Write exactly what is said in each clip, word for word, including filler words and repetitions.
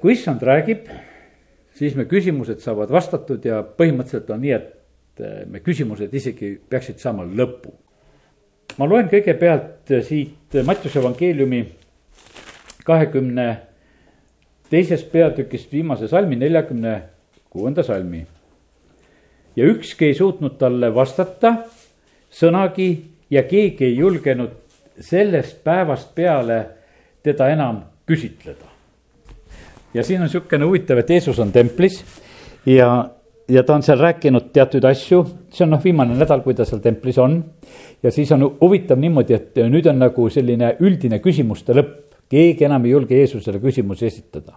kui issand räägib, siis me küsimused saavad vastatud ja põhimõtteliselt on nii, et me küsimused isegi peaksid saama lõpu. ma loen kõigepealt siit Mattiuse evangeeliumi kahekümne teisest peatükist viimase salmi, neljakümne kuuenda salmi. ja ükski ei suutnud talle vastata sõnagi ja keegi ei julgenud sellest päevast peale teda enam küsitleda. ja siin on niisugune huvitav, et Jeesus on templis ja, ja ta on seal rääkinud teatud asju. see on noh, viimane nädal, kui ta seal templis on. ja siis on huvitav niimoodi, et nüüd on nagu selline üldine küsimuste lõpp. keegi enam ei julge Jeesusele küsimusi esitada.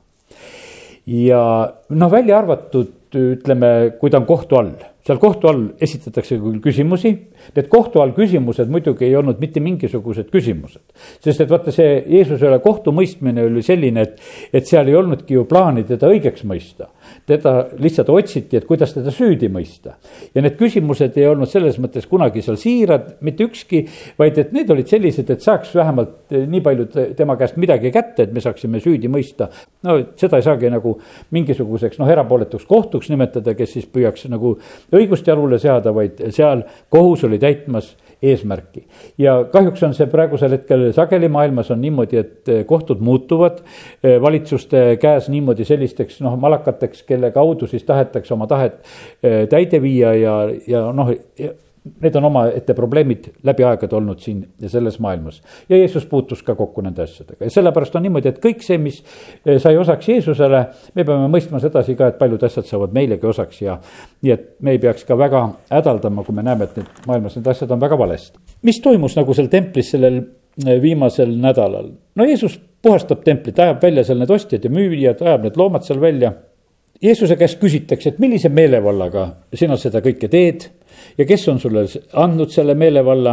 ja noh, välja arvatud, ütleme, kui ta on kohtu all. seal kohtu all esitatakse küll küsimusi. Need kohtu all küsimused muidugi ei olnud mitte mingisugused küsimused. Sest et vaata, see Jeesusele kohtumõistmine oli selline, et, et seal ei olnudki ju plaani teda õigeks mõista. Teda lihtsalt otsiti, et kuidas teda süüdi mõista. Ja need küsimused ei olnud selles mõttes kunagi seal siirad, mitte ükski, vaid et need olid sellised, et saaks vähemalt nii palju tema käest midagi kätte, et me saaksime süüdi mõista. No seda ei saagi nagu mingisuguseks noh, erapooletuks kohtuks nimetada, kes siis püüaks nagu õigust jalule seada, vaid seal kohus oli täitmas eesmärki. ja kahjuks on see praegusel hetkel sageli maailmas on niimoodi, et kohtud muutuvad valitsuste käes niimoodi sellisteks noh, malakateks, kelle kaudu siis tahetakse oma tahet täide viia ja, ja noh, need on oma ette probleemid läbi aegade olnud siin ja selles maailmas. Ja Jeesus puutus ka kokku nende asjadega. Ja sellepärast on niimoodi, et kõik see, mis sai osaks Jeesusele, me peame mõistma sedasi ka, et paljud asjad saavad meilegi osaks ja nii, et me ei peaks ka väga hädaldama, kui me näeme, et need maailmas need asjad on väga valesti. Mis toimus nagu seal templis sellel viimasel nädalal? No Jeesus puhastab templit, ajab välja seal need ostjad ja müüjad, ajab need loomad seal välja. Jeesuse käest küsitakse, et millise meelevallaga sina seda kõike teed ja kes on sulle andnud selle meelevalla.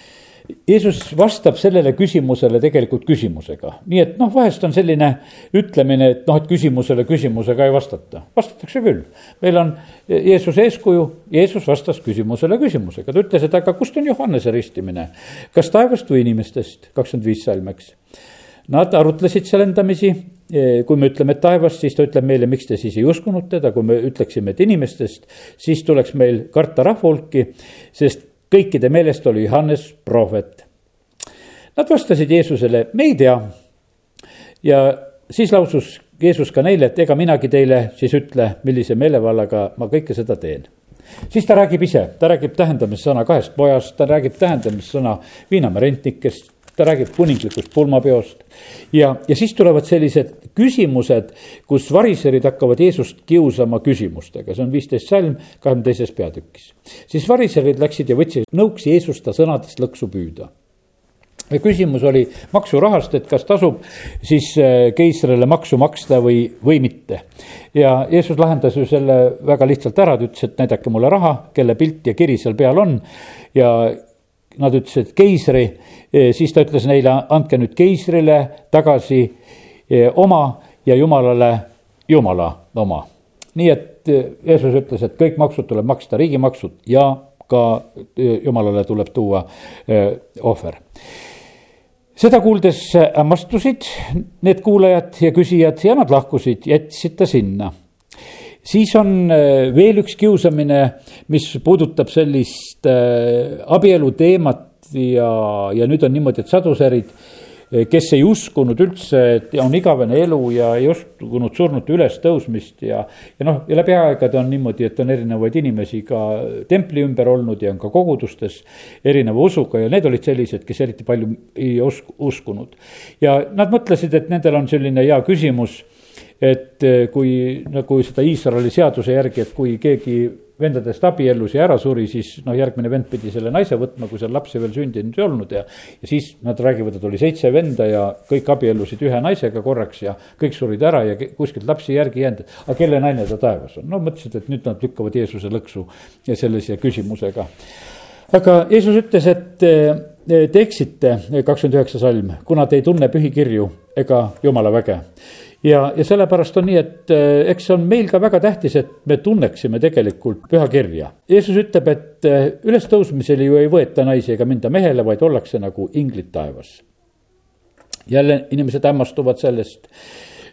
Jeesus vastab sellele küsimusele tegelikult küsimusega. Nii et noh, vahest on selline ütlemine, et noh, et küsimusele küsimusega ei vastata. Vastatakse küll. Meil on Jeesuse eeskuju. Jeesus vastas küsimusele küsimusega. Ta ütles, et aga kust on Johannese ristimine? Kas taevast või inimestest? kakskümmend viis salmeks. Nad arutlesid seal endamisi. Kui me ütleme, et taevast, siis ta ütleb meile, miks te siis ei uskunud teda. Kui me ütleksime, et inimestest, siis tuleks meil karta rahvahulki, sest kõikide meelest oli Johannes prohvet. Nad vastasid Jeesusele, me ei tea. Ja siis lausus Jeesus ka neile, et ega minagi teile siis ütle, millise meelevallaga ma kõike seda teen. Siis ta räägib ise, ta räägib tähendamissõna kahest pojast, ta räägib tähendamissõna viinamarentnikest, ta räägib kuninglikust pulmapeost ja, ja siis tulevad sellised küsimused, kus variserid hakkavad Jeesust kiusama küsimustega. See on viisteist salm kahekümne teises peatükis. Siis variserid läksid ja võtsid nõuks Jeesust ta sõnadest lõksu püüda. Ja küsimus oli maksurahast, et kas tasub siis keisrile maksu maksta või, või mitte. Ja Jeesus lahendas ju selle väga lihtsalt ära, ta ütles, et näidake mulle raha, kelle pilt ja kiri seal peal on ja nad ütlesid keisri, siis ta ütles neile, andke nüüd keisrile tagasi oma ja Jumalale Jumala oma. Nii et Jeesus ütles, et kõik maksud tuleb maksta, riigimaksud ja ka Jumalale tuleb tuua ohver. Seda kuuldes hämmastusid need kuulajad ja küsijad ja nad lahkusid, jätsid ta sinna. Siis on veel üks kiusamine, mis puudutab sellist abielu teemat ja, ja nüüd on niimoodi, et saduserid, kes ei uskunud üldse, et on igavene elu ja ei uskunud surnute üles tõusmist ja, ja noh, ja läbi aegade on niimoodi, et on erinevaid inimesi ka templi ümber olnud ja on ka kogudustes erineva usuga ja need olid sellised, kes eriti palju ei uskunud. Ja nad mõtlesid, et nendel on selline hea küsimus, et kui nagu seda Iisraeli seaduse järgi, et kui keegi vendadest abiellus ja ära suri, siis noh, järgmine vend pidi selle naise võtma, kui seal lapsi veel sündinud ei olnud ja, ja siis nad räägivad, et oli seitse venda ja kõik abiellusid ühe naisega korraks ja kõik surid ära ja kuskilt lapsi järgi jäänud. Aga kelle naine ta taevas on? No mõtlesid, et nüüd nad lükkavad Jeesuse lõksu ja sellise küsimusega. Aga Jeesus ütles, et te eksite, kakskümmend üheksa salm, kuna te ei tunne pühikirju ega Jumala väge. Ja, ja sellepärast on nii, et eks on meil ka väga tähtis, et me tunneksime tegelikult pühakirja. Jeesus ütleb, et üles tõusmisel ju ei võeta naisi ega minda mehele, vaid ollakse nagu inglid taevas. Jälle inimesed hämmastuvad sellest.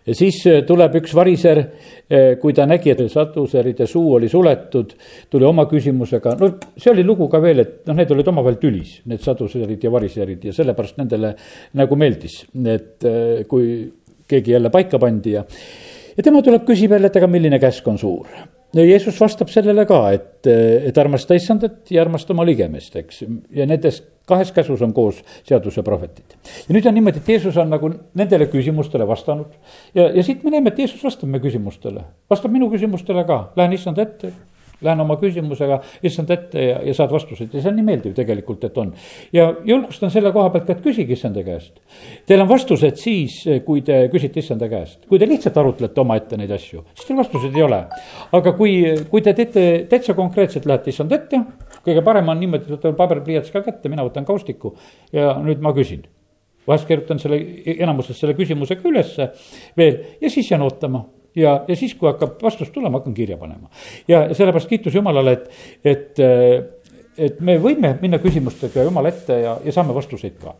siis tuleb üks variser, kui ta nägi, et saduseride suu oli suletud, tuli oma küsimusega, no see oli lugu ka veel, et noh, need olid omavahel tülis, need saduserid ja variserid ja sellepärast nendele nagu meeldis, et kui keegi jälle paika pandi ja, ja tema tuleb küsib jälle, et aga milline käsk on suur. Ja Jeesus vastab sellele ka, et, et armasta issandat ja armasta oma ligemest, eks, ja nendes kahes käsus on koos seaduse prohvetid. Ja nüüd on niimoodi, et Jeesus on nagu nendele küsimustele vastanud ja, ja siit me näeme, et Jeesus vastab me küsimustele, vastab minu küsimustele ka, lähen issand ette, lähen oma küsimusega issand ette ja, ja saad vastused ja see on nii meeldiv tegelikult, et on. Ja julgustan selle koha pealt, et küsige issanda käest. Teil on vastused siis, kui te küsite issanda käest. Kui te lihtsalt arutlete oma ette neid asju, siis teil vastused ei ole. Aga kui, kui te teete täitsa konkreetselt, lähete issand ette, kõige parem on niimoodi, et võtan paberpliiats ka kätte, mina võtan kaustiku ja nüüd ma küsin. Vahest keerutan selle enamuses selle küsimusega ülesse veel ja siis jään ootama. Ja, ja siis, kui hakkab vastus tulema, hakkan kirja panema. Ja sellepärast kiitus Jumalale, et, et, et me võime minna küsimustega Jumala ette ja, ja saame vastuseid ka.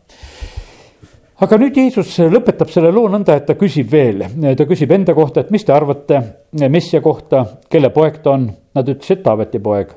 Aga nüüd Jeesus lõpetab selle loo nõnda, et ta küsib veel. Ta küsib enda kohta, et mis te arvate Messia kohta, kelle poeg ta on. Nad ütlesid Taaveti poeg.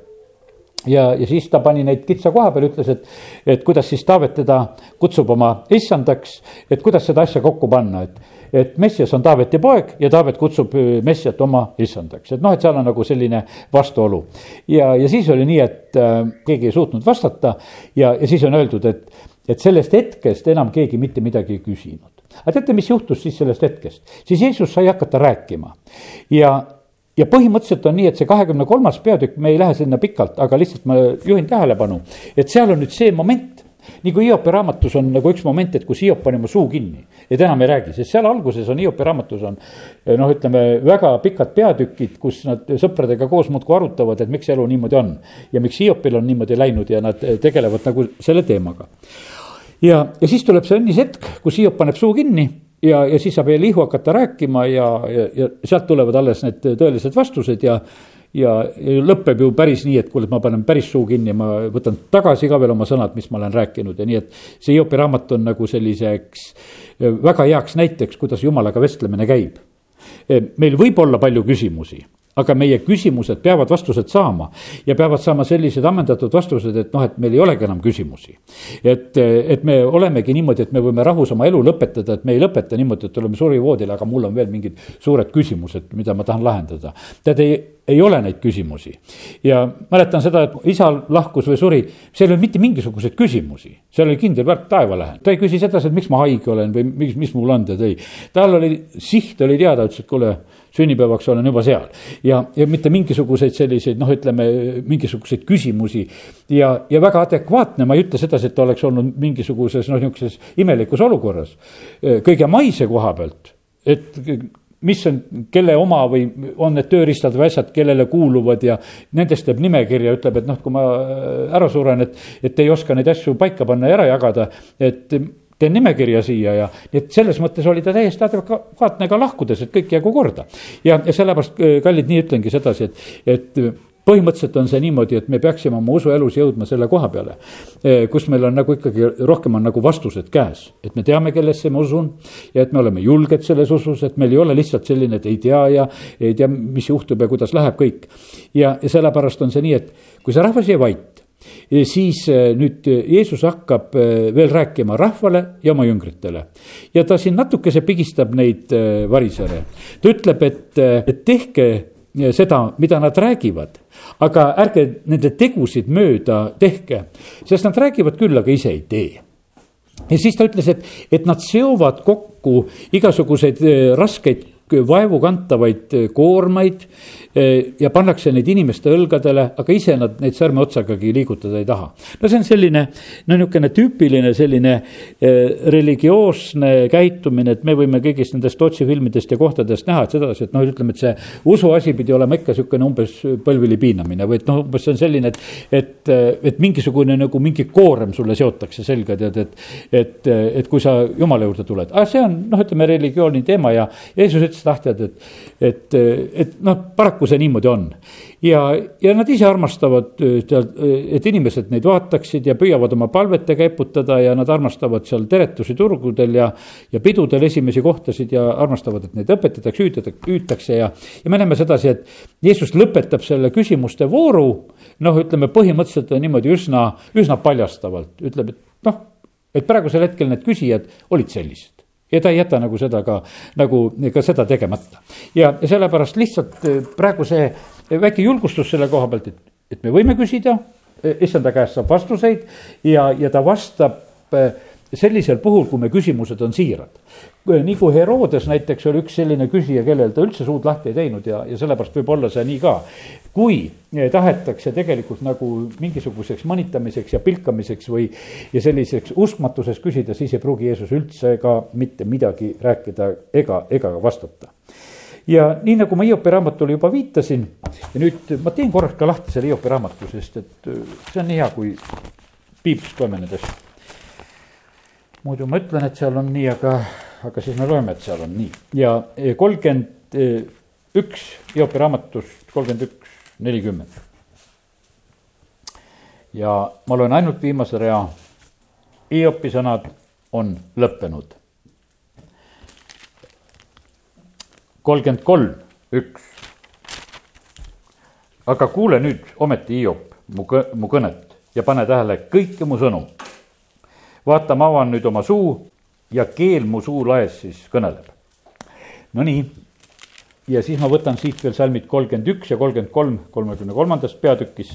Ja, ja siis ta pani neid kitsa koha peal, ütles, et, et kuidas siis Taavet teda kutsub oma issandaks, et kuidas seda asja kokku panna, et, et Messias on Taaveti poeg ja Taavet kutsub Messiat oma issandaks. Et noh, et seal on nagu selline vastuolu. Ja, ja siis oli nii, et äh, keegi ei suutnud vastata ja, ja siis on öeldud, et, et sellest hetkest enam keegi mitte midagi ei küsinud. Aga teate, mis juhtus siis sellest hetkest? Siis Jeesus sai hakata rääkima ja Ja põhimõtteliselt on nii, et see kahekümne kolmas peatükk, me ei lähe sinna pikalt, aga lihtsalt ma juhin tähelepanu, et seal on nüüd see moment, nii kui Hiopi raamatus on nagu üks moment, et kus Hiop pani oma suu kinni, et enam ei räägi, sest seal alguses on Hiopi raamatus on, noh, ütleme väga pikad peatükid, kus nad sõpradega koos muudku arutavad, et miks elu niimoodi on ja miks Hiopil on niimoodi läinud ja nad tegelevad nagu selle teemaga. Ja, ja siis tuleb see õnnis hetk, kus Hiop paneb suu kinni. Ja, ja siis saab veel ihu hakata rääkima ja, ja, ja sealt tulevad alles need tõelised vastused ja, ja, ja lõpeb ju päris nii, et kuule, ma panen päris suu kinni ja ma võtan tagasi ka veel oma sõnad, mis ma olen rääkinud ja nii, et see Hiopi raamat on nagu selliseks väga heaks näiteks, kuidas Jumalaga vestlemine käib. Meil võib olla palju küsimusi, aga meie küsimused peavad vastused saama ja peavad saama sellised ammendatud vastused, et noh, et meil ei olegi enam küsimusi. Et, et me olemegi niimoodi, et me võime rahus oma elu lõpetada, et me ei lõpeta niimoodi, et oleme surivoodile, aga mul on veel mingid suured küsimused, mida ma tahan lahendada. Tead, ei, ei ole neid küsimusi. Ja mäletan seda, et isa lahkus või suri, seal ei ole mitte mingisuguseid küsimusi. Seal oli kindel värk, taeva lähen. Ta ei küsi seda, et miks ma haige olen või mis, mis mul on teed, ei. Tal oli, siht oli teada, ütles, et kuule, sünnipäevaks olen juba seal ja, ja mitte mingisuguseid selliseid, noh, ütleme mingisuguseid küsimusi ja, ja väga adekvaatne, ma ei ütle seda, et ta oleks olnud mingisuguses, noh, niisuguses imelikus olukorras. Kõige maise koha pealt, et mis on, kelle oma või on need tööriistad või asjad, kellele kuuluvad ja nendest teeb nimekirja, ütleb, et noh, kui ma ära suren, et, et ei oska neid asju paika panna ja ära jagada, et teen nimekirja siia ja et selles mõttes oli ta täiesti adekvaatne ka lahkudes, et kõik jäägu korda. Ja, ja sellepärast, kallid, nii ütlengi sedasi, et, et põhimõtteliselt on see niimoodi, et me peaksime oma usuelus jõudma selle koha peale, kus meil on nagu ikkagi rohkem on nagu vastused käes, et me teame, kellesse me usun ja et me oleme julged selles usus, et meil ei ole lihtsalt selline, et ei tea ja ei tea, mis juhtub ja kuidas läheb kõik. Ja, ja sellepärast on see nii, et kui see rahvas jäi vait, siis nüüd Jeesus hakkab veel rääkima rahvale ja oma jüngritele. Ja ta siin natukese pigistab neid varisere. Ta ütleb, et, et tehke seda, mida nad räägivad, aga ärge nende tegusid mööda tehke, sest nad räägivad küll, aga ise ei tee. Ja siis ta ütles, et, et nad seovad kokku igasuguseid raskeid vaevu kantavaid koormaid ja pannakse neid inimeste õlgadele, aga ise nad neid sõrme otsagagi liigutada ei taha. No see on selline, no niisugune tüüpiline selline religioosne käitumine, et me võime kõigist nendest otsifilmidest ja kohtadest näha, et sedasi, et noh, ütleme, et see usuasi pidi olema ikka niisugune umbes põlvili piinamine või et noh, umbes see on selline, et, et, et mingisugune nagu mingi koorem sulle seotakse selga, tead, et, et, et kui sa Jumala juurde tuled. Aga see on, noh, ütleme, religiooni teema ja Jeesus ütles, otsast tahtjad, et, et, et noh, paraku see niimoodi on. ja, ja nad ise armastavad, et inimesed neid vaataksid ja püüavad oma palvetega eputada ja nad armastavad seal teretusi turgudel ja, ja pidudel esimesi kohtasid ja armastavad, et neid õpetatakse, hüütakse ja, ja me näeme sedasi, et Jeesus lõpetab selle küsimuste vooru, noh, ütleme põhimõtteliselt on niimoodi üsna, üsna paljastavalt, ütleb, et noh, et praegusel hetkel need küsijad olid sellised. Ja ta ei jäta nagu seda ka, nagu ka seda tegemata. Ja sellepärast lihtsalt praegu see väike julgustus selle koha pealt, et, et me võime küsida, issanda käest saab vastuseid ja, ja ta vastab sellisel puhul, kui me küsimused on siirad. Nii kui Herodes näiteks oli üks selline küsija, kellel ta üldse suud lahti ei teinud ja, ja sellepärast võib olla see nii ka. Kui tahetakse tegelikult nagu mingisuguseks manitamiseks ja pilkamiseks või ja selliseks uskmatuseks küsida, siis ei pruugi Jeesus üldse ka mitte midagi rääkida ega, ega vastata. Ja nii nagu ma Hiopi raamatule juba viitasin ja nüüd ma teen korraks ka lahti selle Hiopi raamatu, sest et see on nii hea, kui piiblist loeme need asjad. Muidu ma ütlen, et seal on nii, aga, aga siis me loeme, et seal on nii. Ja kolmkümmend üks Hiopi raamatust, kolmkümmend üks, nelikümmend. Ja ma loen ainult viimase rea. Hiopi sõnad on lõppenud. kolmkümmend kolm, üks. Aga kuule nüüd ometi Hiop mu, mu kõnet ja pane tähele kõike mu sõnu. Vaata, ma avan nüüd oma suu ja keel mu suu laes siis kõneleb. No nii, ja siis ma võtan siit veel salmid kolmkümmend üks ja kolmkümmend kolm, kolmekümne kolmandast peatükist.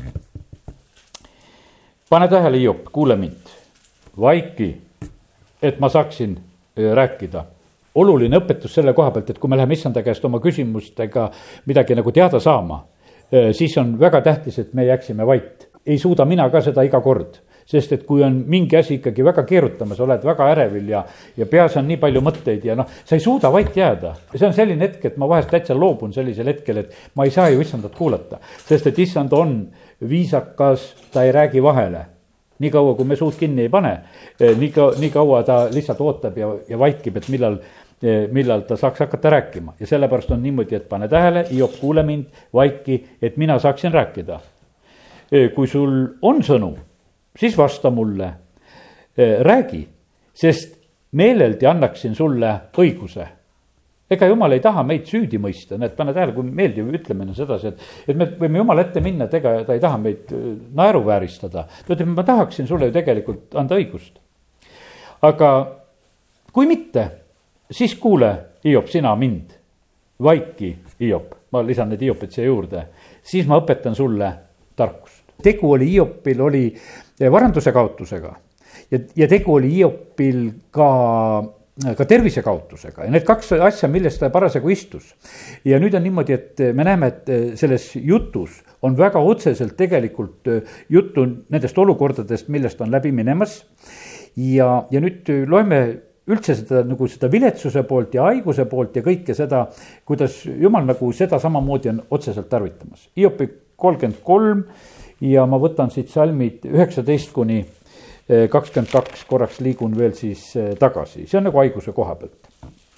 Pane tähele, Hiop, kuule mind, vaiki, et ma saaksin rääkida. Oluline õpetus selle koha pealt, et kui me läheme issanda käest oma küsimustega midagi nagu teada saama, siis on väga tähtis, et me jääksime vait. Ei suuda mina ka seda iga kord. Sest et kui on mingi asi ikkagi väga keerutamas, oled väga ärevil ja, ja peas on nii palju mõtteid ja noh, sa ei suuda vait jääda. See on selline hetk, et ma vahest täitsa loobun sellisel hetkel, et ma ei saa ju issandat kuulata. Sest et issand on viisakas, ta ei räägi vahele. Nii kaua, kui me suud kinni ei pane, nii, ka, nii kaua ta lihtsalt ootab ja, ja vaikib, et millal, millal ta saaks hakata rääkima. Ja sellepärast on niimoodi, et pane tähele, Hiop, kuule mind, vaiki, et mina saaksin rääkida. Kui sul on sõnu, siis vasta mulle, räägi, sest meeleldi annaksin sulle õiguse. Ega Jumal ei taha meid süüdi mõista, need pane tähele, kui meeldiv ütleme sedasi, et, et me võime Jumal ette minna, et ega ta ei taha meid naeru vääristada. Ta ütleb, ma tahaksin sulle ju tegelikult anda õigust. Aga kui mitte, siis kuule, Hiop, sina mind, vaiki, Hiop, ma lisan need Hiopid siia juurde, siis ma õpetan sulle tarkust. Tegu oli Hiopil, oli varanduse kaotusega ja, ja tegu oli Hiopil ka, ka tervise kaotusega ja need kaks asja, millest ta parasjagu istus. Ja nüüd on niimoodi, et me näeme, et selles jutus on väga otseselt tegelikult juttu nendest olukordadest, millest on läbi minemas. Ja, ja nüüd loeme üldse seda, nagu seda viletsuse poolt ja haiguse poolt ja kõike seda, kuidas Jumal nagu seda samamoodi on otseselt tarvitamas. Hiopi kolmkümmend kolm ja ma võtan siit salmid üheksateist kuni kakskümmend kaks, korraks liigun veel siis tagasi. See on nagu haiguse koha pealt.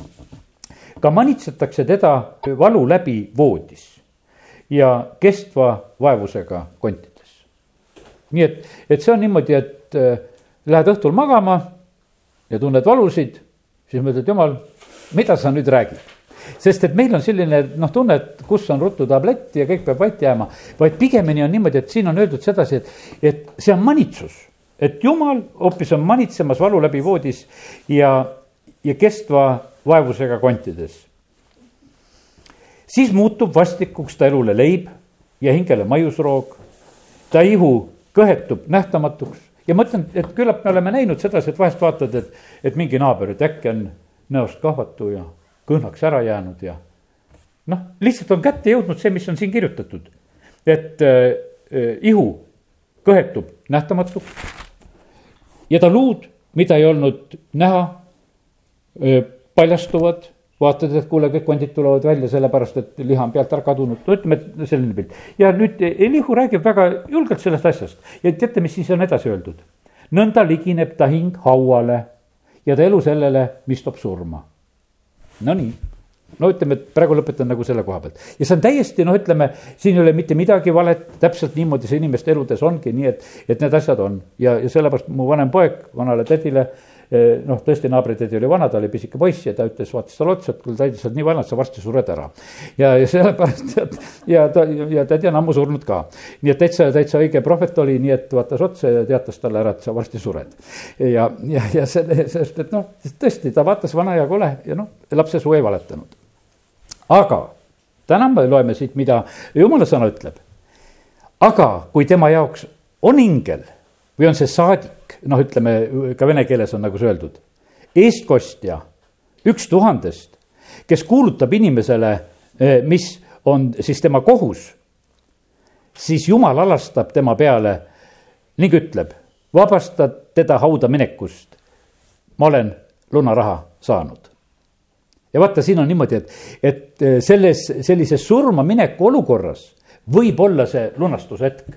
Ka manitsetakse teda valu läbi voodis ja kestva vaevusega kontides. Nii et, et see on niimoodi, et lähed õhtul magama ja tunned valusid, siis mõtled, Jumal, mida sa nüüd räägid? Sest et meil on selline noh, tunne, et kus on ruttu tablett ja kõik peab vait jääma, vaid pigemini on niimoodi, et siin on öeldud sedasi, et, et see on manitsus, et Jumal hoopis on manitsemas valu läbi voodis ja, ja kestva vaevusega kontides. Siis muutub vastikuks ta elule leib ja hingele maiusroog, ta ihu kõhetub nähtamatuks ja mõtlen, et küllap me oleme näinud sedasi, et vahest vaatad, et, et mingi naaber, et äkki on näost kahvatu ja kõhnaks ära jäänud ja noh, lihtsalt on kätte jõudnud see, mis on siin kirjutatud, et äh, ihu kõhetub nähtamatuks ja ta luud, mida ei olnud näha, äh, paljastuvad, vaatad, et kuule, kõik kondid tulevad välja sellepärast, et liha on pealt ära kadunud, no ütleme, et selline pilt. Ja nüüd Elihu räägib väga julgelt sellest asjast ja teate, mis siis on edasi öeldud. Nõnda ligineb ta hing hauale ja ta elu sellele, mis toob surma. No nii, no ütleme, et praegu lõpetan nagu selle koha pealt. ja see on täiesti, noh, ütleme, siin ei ole mitte midagi valet, täpselt niimoodi see inimeste eludes ongi nii, et, et need asjad on. ja, ja sellepärast mu vanem poeg vanale tädile, noh, tõesti naabritädi oli vana, ta oli pisike poiss ja ta ütles, vaatas talle otsa, et küll tädi, sa oled nii vana, et sa varsti sured ära. ja, ja sellepärast, et ja ta, ja tädi on ammu surnud ka. nii et täitsa, täitsa õige prohvet oli, nii et vaatas otsa ja teatas talle ära, et sa varsti sured. ja, ja, ja selle, sest et noh, tõesti, ta vaatas vana ja kole ja noh, lapse suu ei valetanud. aga täna me loeme siit, mida Jumala sõna ütleb. aga kui tema jaoks on ingel või on see saadik, noh, ütleme ka vene keeles on nagu see öeldud, eestkostja üks tuhandest, kes kuulutab inimesele, mis on siis tema kohus, siis Jumal alastab tema peale ning ütleb, vabastad teda hauda minekust. ma olen lunaraha saanud. ja vaata, siin on niimoodi, et, et selles sellises surma mineku olukorras võib olla see lunastushetk.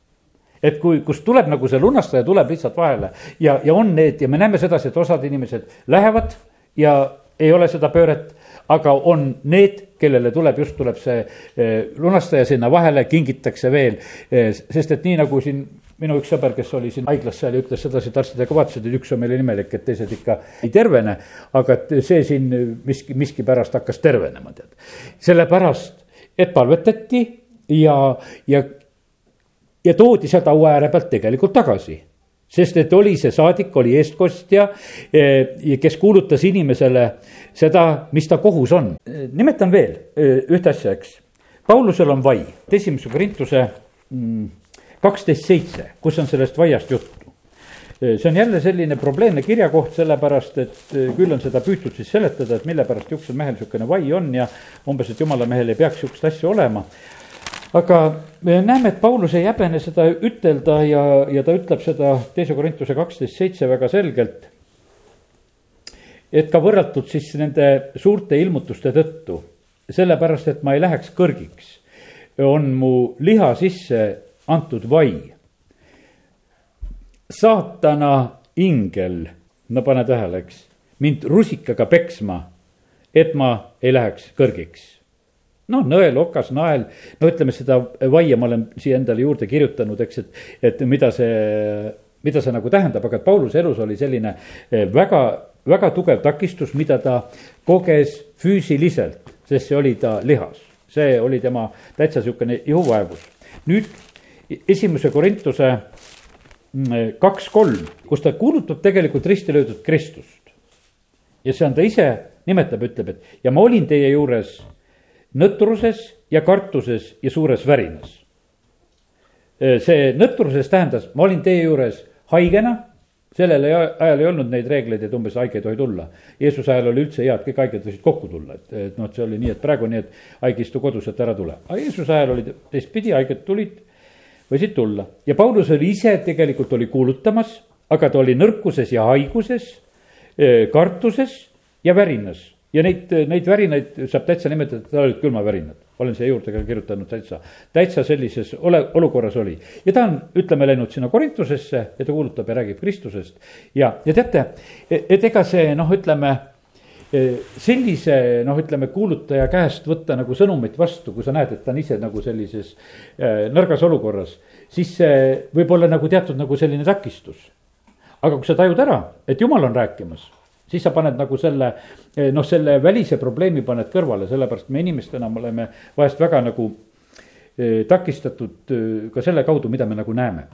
et kui, kus tuleb nagu see lunastaja tuleb lihtsalt vahele ja, ja on need ja me näeme sedasi, et osad inimesed lähevad ja ei ole seda pööret, aga on need, kellele tuleb, just tuleb see eh, lunastaja sinna vahele, kingitakse veel eh,, sest et nii nagu siin minu üks sõber, kes oli siin haiglas seal ja ütles sedasi, et arstidega vaatasid, et üks on meile nimelik, et teised ikka ei tervene, aga et see siin miski, miski pärast hakkas tervenema, tead. sellepärast, et palvetati ja, ja ja toodi sealt aua ääre pealt tegelikult tagasi. Sest et oli see saadik, oli eestkostja, kes kuulutas inimesele seda, mis ta kohus on. Nimetan veel ühte asja, eks. Paulusel on vai, esimese Korintuse kaksteist seitse, kus on sellest vaiast juttu. See on jälle selline probleemne kirjakoht, sellepärast, et küll on seda püütud siis seletada, et mille pärast juksel mehel niisugune vai on ja umbes, et jumala mehel ei peaks niisugust asja olema. Aga me näeme, et Paulus ei häbene seda ütelda ja, ja ta ütleb seda teise Korintuse kaksteist seitse väga selgelt, et ka võrratud siis nende suurte ilmutuste tõttu, sellepärast, et ma ei läheks kõrgiks, on mu liha sisse antud vai. Saatana ingel, no pane tähele, eks, mind rusikaga peksma, et ma ei läheks kõrgiks. No nõel, okas, nael, no ütleme seda vaia ma olen siia endale juurde kirjutanud, eks, et, et mida see, mida see nagu tähendab, aga Pauluse elus oli selline väga, väga tugev takistus, mida ta koges füüsiliselt, sest see oli ta lihas. See oli tema täitsa niisugune ihuvaevus. Nüüd esimese Korintuse kaks kolm, kus ta kuulutab tegelikult risti löödud Kristust. Ja see on ta ise nimetab, ütleb, et ja ma olin teie juures nõtruses ja kartuses ja suures värinas. See nõtruses tähendas, ma olin teie juures haigena, sellel ajal ei olnud neid reegleid, et umbes haige ei tohi tulla. Jeesuse ajal oli üldse hea, et kõik haiged võisid kokku tulla, et, et noh, see oli nii, et praegu nii, et haige istu kodus, et ära tule. Aga Jeesuse ajal oli teistpidi, haiged tulid, võisid tulla. Ja Paulus oli ise tegelikult oli kuulutamas, aga ta oli nõrkuses ja haiguses, kartuses ja värinas. Ja neid, neid värinaid saab täitsa nimetada, et ta olid külmavärinad. Olen siia juurde ka kirjutanud täitsa. Täitsa sellises ole, olukorras oli. Ja ta on, ütleme, läinud sinna Korintusesse ja ta kuulutab ja räägib Kristusest. Ja, ja teate, et ega see, noh, ütleme, sellise, noh, ütleme, kuulutaja käest võtta nagu sõnumit vastu, kui sa näed, et ta on ise nagu sellises nõrgas olukorras, siis see võib olla nagu teatud nagu selline takistus. Aga kui sa tajud ära, et Jumal on rääkimas, siis sa paned nagu selle, noh, selle välise probleemi paned kõrvale, sellepärast me inimestena me oleme vahest väga nagu takistatud ka selle kaudu, mida me nagu näeme.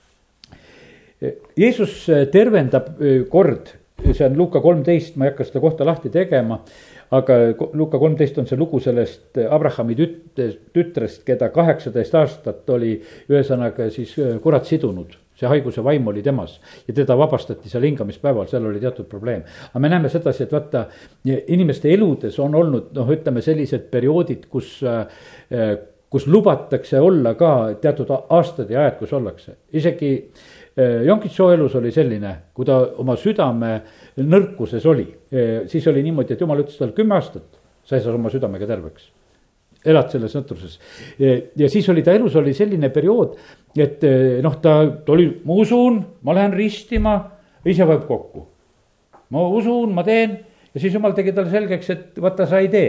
Jeesus tervendab kord, see on Luuka kolmteist, ma ei hakka seda kohta lahti tegema, aga Luuka kolmteist on see lugu sellest Abrahami tütrest, keda kaheksateist aastat oli ühesõnaga siis kurat sidunud. See haiguse vaim oli temas ja teda vabastati seal hingamispäeval, seal oli teatud probleem. Aga me näeme sedasi, et vaata, inimeste eludes on olnud, noh, ütleme sellised perioodid, kus, kus lubatakse olla ka teatud aastad ja ajad, kus ollakse. Isegi Jonkitsoo elus oli selline, kui ta oma südame nõrkuses oli, siis oli niimoodi, et Jumal ütles tal kümme aastat, sa ei saa oma südamega terveks. Elad selles nõtruses. Ja siis oli ta elus oli selline periood, et noh, ta, ta oli, ma usun, ma lähen ristima, ise vajub kokku. Ma usun, ma teen ja siis Jumal tegi talle selgeks, et vaata, sa ei tee.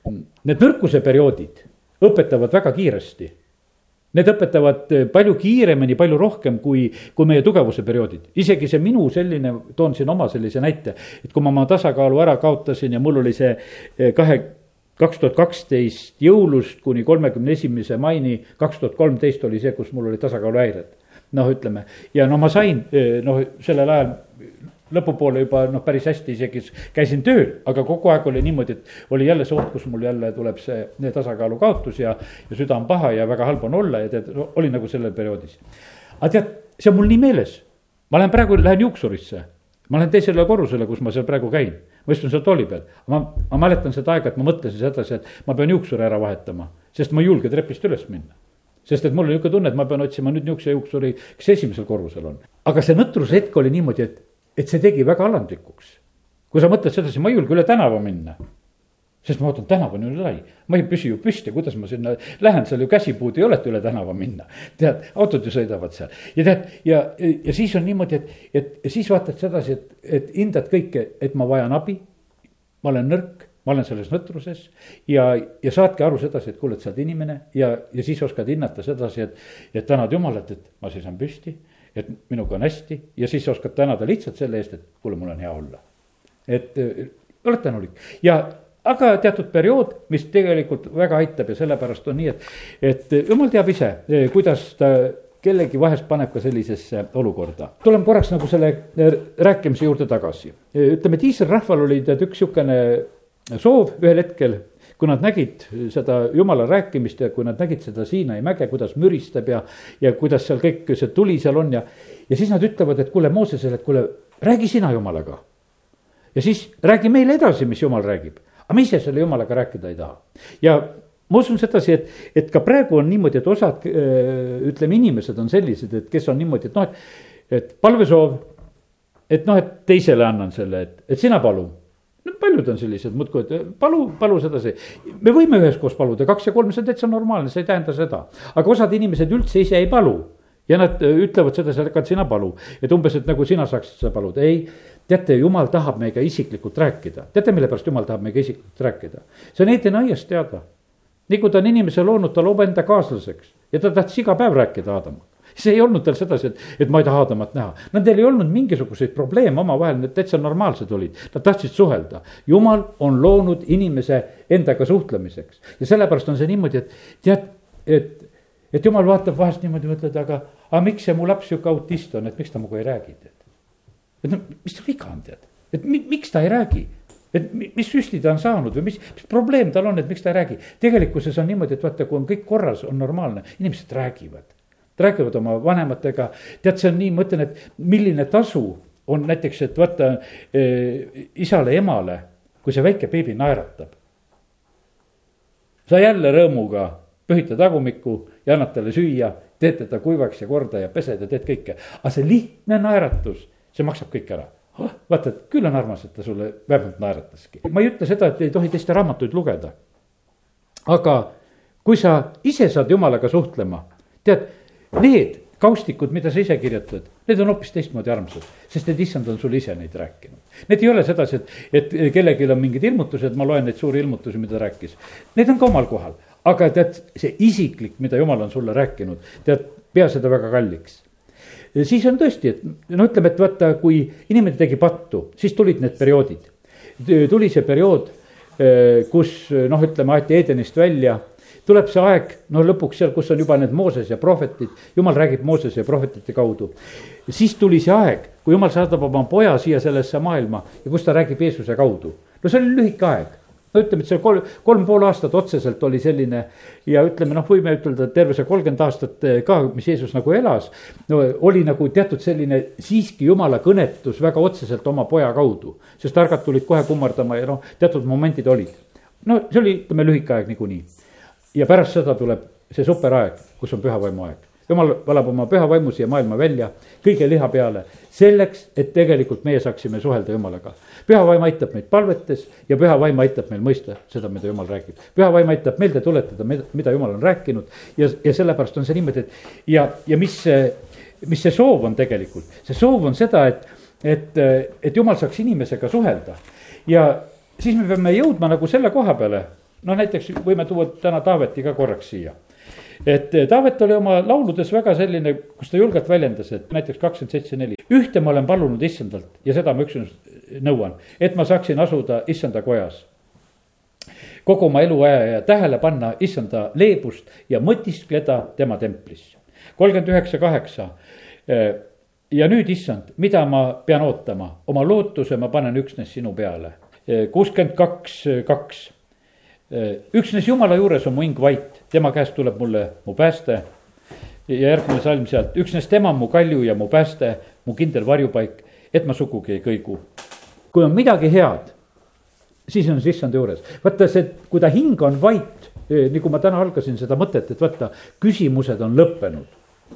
need nõrkuse perioodid õpetavad väga kiiresti. Need õpetavad palju kiiremini, palju rohkem kui, kui meie tugevuse perioodid. Isegi see minu selline, toon siin oma sellise näite, et kui ma oma tasakaalu ära kaotasin ja mul oli see kahe, kaks tuhat kaksteist jõulust kuni kolmekümne esimese maini, kaks tuhat kolmteist oli see, kus mul oli tasakaaluhäired. Noh, ütleme, ja no ma sain, noh, sellel ajal lõpupoole juba noh, päris hästi isegi käisin tööl, aga kogu aeg oli niimoodi, et oli jälle see oht, kus mul jälle tuleb see tasakaalu kaotus ja, ja süda on paha ja väga halb on olla ja tead, oli nagu sellel perioodis. aga tead, see on mul nii meeles, ma lähen praegu, lähen juuksurisse, ma lähen teisele korrusele, kus ma seal praegu käin, ma istun seal tooli peal, ma, ma mäletan seda aega, et ma mõtlesin sedasi, et ma pean juuksuri ära vahetama, sest ma ei julge trepist üles minna. Sest et mul oli niisugune tunne, et ma pean otsima nüüd niisuguse juuksuri, kes esimesel korrusel on. Aga see nõtruse hetk oli niimoodi, et, et see tegi väga alandlikuks. Kui sa mõtled sedasi, ma ei julge üle tänava minna. Sest ma ootan, tänav on üle lai. Ma ei püsi ju püsti, kuidas ma sinna lähen, seal ju käsipuud ei ole, et üle tänava minna. Tead, autod ju sõidavad seal. Ja tead, ja, ja siis on niimoodi, et, et siis vaatad sedasi, et, et hindad kõike, et ma vajan abi, ma olen nõrk, ma olen selles nõtruses ja, ja saadki aru sedasi, et kuule, et sa oled inimene ja, ja siis oskad hinnata sedasi, et, et tänad Jumalat, et ma seisan püsti, et minuga on hästi ja siis oskad tänada lihtsalt selle eest, et kuule, mul on hea olla. Et oled tänulik ja aga teatud periood, mis tegelikult väga aitab ja sellepärast on nii, et, et Jumal teab ise, kuidas ta kellegi vahest paneb ka sellisesse olukorda. Tuleme korraks nagu selle rääkimise juurde tagasi. Ütleme, et Iisraeli rahval oli tead üks niisugune soov ühel hetkel, kui nad nägid seda Jumala rääkimist ja kui nad nägid seda Siinai mäge, kuidas müristab ja, ja kuidas seal kõik see tuli seal on ja, ja siis nad ütlevad, et kuule Moosesele, et kuule, räägi sina Jumalaga. Ja siis räägi meile edasi, mis Jumal räägib. Aga me ise selle Jumalaga rääkida ei taha. Ja ma usun sedasi, et, et ka praegu on niimoodi, et osad, ütleme, inimesed on sellised, et kes on niimoodi, et noh, et, et palvesoov, et noh, et teisele annan selle, et, et sina palu. No, paljud on sellised, muudku, et palu, palu sedasi. Me võime üheskoos paluda, kaks ja kolm, see on täitsa normaalne, see ei tähenda seda. Aga osad inimesed üldse ise ei palu. Ja nad ütlevad seda, et sina palu. Et umbes, et nagu sina saaksid seda paluda. Ei, teate, Jumal tahab meiga isiklikult rääkida. Teate, mille pärast Jumal tahab meiga isiklikult rääkida? See on Eedeni aiast teada. Nii kui ta on inimese loonud, ta loob enda kaaslaseks. Ja ta tahtis iga päev rääkida Aadamaga. See ei olnud tal sedasi, et, et ma ei taha Aadamat näha. Nendel ei olnud mingisuguseid probleeme omavahel, need täitsa normaalsed olid. Nad tahtsid suhelda. Jumal on loonud inimese endaga suhtlemiseks. Ja sellepärast on see niimoodi, et tead, et, et Jumal vaatab vahest niimoodi, mõtled, aga, aga miks see mu laps siuke autist on, et miks ta mugu ei räägi, tead? Et no, mis ta viga on, tead? Et mi, miks ta ei räägi? Et mis süsti ta on saanud või mis, mis probleem tal on, et miks ta ei räägi? Tegelikkuses on niimoodi, et vaata, kui on kõik korras, on normaalne, inimesed räägivad. Räägivad oma vanematega, tead, see on nii, ma ütlen, et milline tasu on näiteks, et vaata eh, isale, emale, kui see väike beebi naeratab. Sa jälle rõõmuga pühita tagumikku ja annad talle süüa, teed teda kuivaks ja korda ja pesed ja teed kõike. Aga see lihtne naeratus, see maksab kõik ära. Oh, vaata, et küll on armas, et ta sulle vähemalt naerataski. Ma ei ütle seda, et ei tohi teiste raamatuid lugeda. Aga kui sa ise saad Jumalaga suhtlema, tead, need kaustikud, mida sa ise kirjutad, need on hoopis teistmoodi armsad, sest need issand on sulle ise neid rääkinud. Need ei ole sedasi, et, et kellelgi on mingid ilmutused, ma loen neid suuri ilmutusi, mida rääkis. Need on ka omal kohal, aga tead, see isiklik, mida Jumal on sulle rääkinud, tead, pea seda väga kalliks. Siis on tõesti, et no ütleme, et vaata, kui inimene tegi pattu, siis tulid need perioodid. Tuli see periood, kus noh, ütleme, aeti Edenist välja. Tuleb see aeg, no lõpuks seal, kus on juba need Mooses ja prohvetid, Jumal räägib Mooses ja prohvetite kaudu. Siis tuli see aeg, kui Jumal saadab oma poja siia sellesse maailma ja kus ta räägib Jeesuse kaudu. No see oli lühike aeg. No ütleme, et see kolm, kolm pool aastat otseselt oli selline ja ütleme, noh, võime ütelda, terve see kolmkümmend aastat ka, mis Jeesus nagu elas, no oli nagu teatud selline siiski Jumala kõnetus väga otseselt oma poja kaudu, sest targad tulid kohe kummardama ja noh, teatud momendid olid. No see oli, ütleme, lühike aeg niikuinii. Ja pärast seda tuleb see superaeg, kus on pühavaimu aeg. Jumal valab oma pühavaimu siia maailma välja, kõige liha peale, selleks, et tegelikult meie saaksime suhelda Jumalaga. Pühavaim aitab meid palvetes ja pühavaim aitab meil mõista seda, mida Jumal räägib. Pühavaim aitab meelde tuletada, mida Jumal on rääkinud ja, ja sellepärast on see niimoodi, et ja, ja mis, mis see soov on tegelikult? See soov on seda, et, et, et Jumal saaks inimesega suhelda ja siis me peame jõudma nagu selle koha peale, noh näiteks võime tuua täna Taaveti ka korraks siia. et Taavet oli oma lauludes väga selline, kus ta julgelt väljendas, et näiteks kakskümmend seitse neli. ühte ma olen palunud issandalt ja seda ma üksinda nõuan, et ma saaksin asuda issanda kojas. kogu oma eluaja ja tähele panna issanda leebust ja mõtiskleda tema templis. kolmkümmend üheksa kaheksa. ja nüüd issand, mida ma pean ootama, oma lootuse ma panen üksnes sinu peale. kuuskümmend kaks kaks. üksnes Jumala juures on mu hing vait, tema käest tuleb mulle mu pääste. ja järgmine salm sealt, üksnes tema on mu kalju ja mu pääste, mu kindel varjupaik, et ma sugugi ei kõigu. kui on midagi head, siis on see issand juures. vaata see, kui ta hing on vait, nagu ma täna algasin seda mõtet, et vaata, küsimused on lõppenud.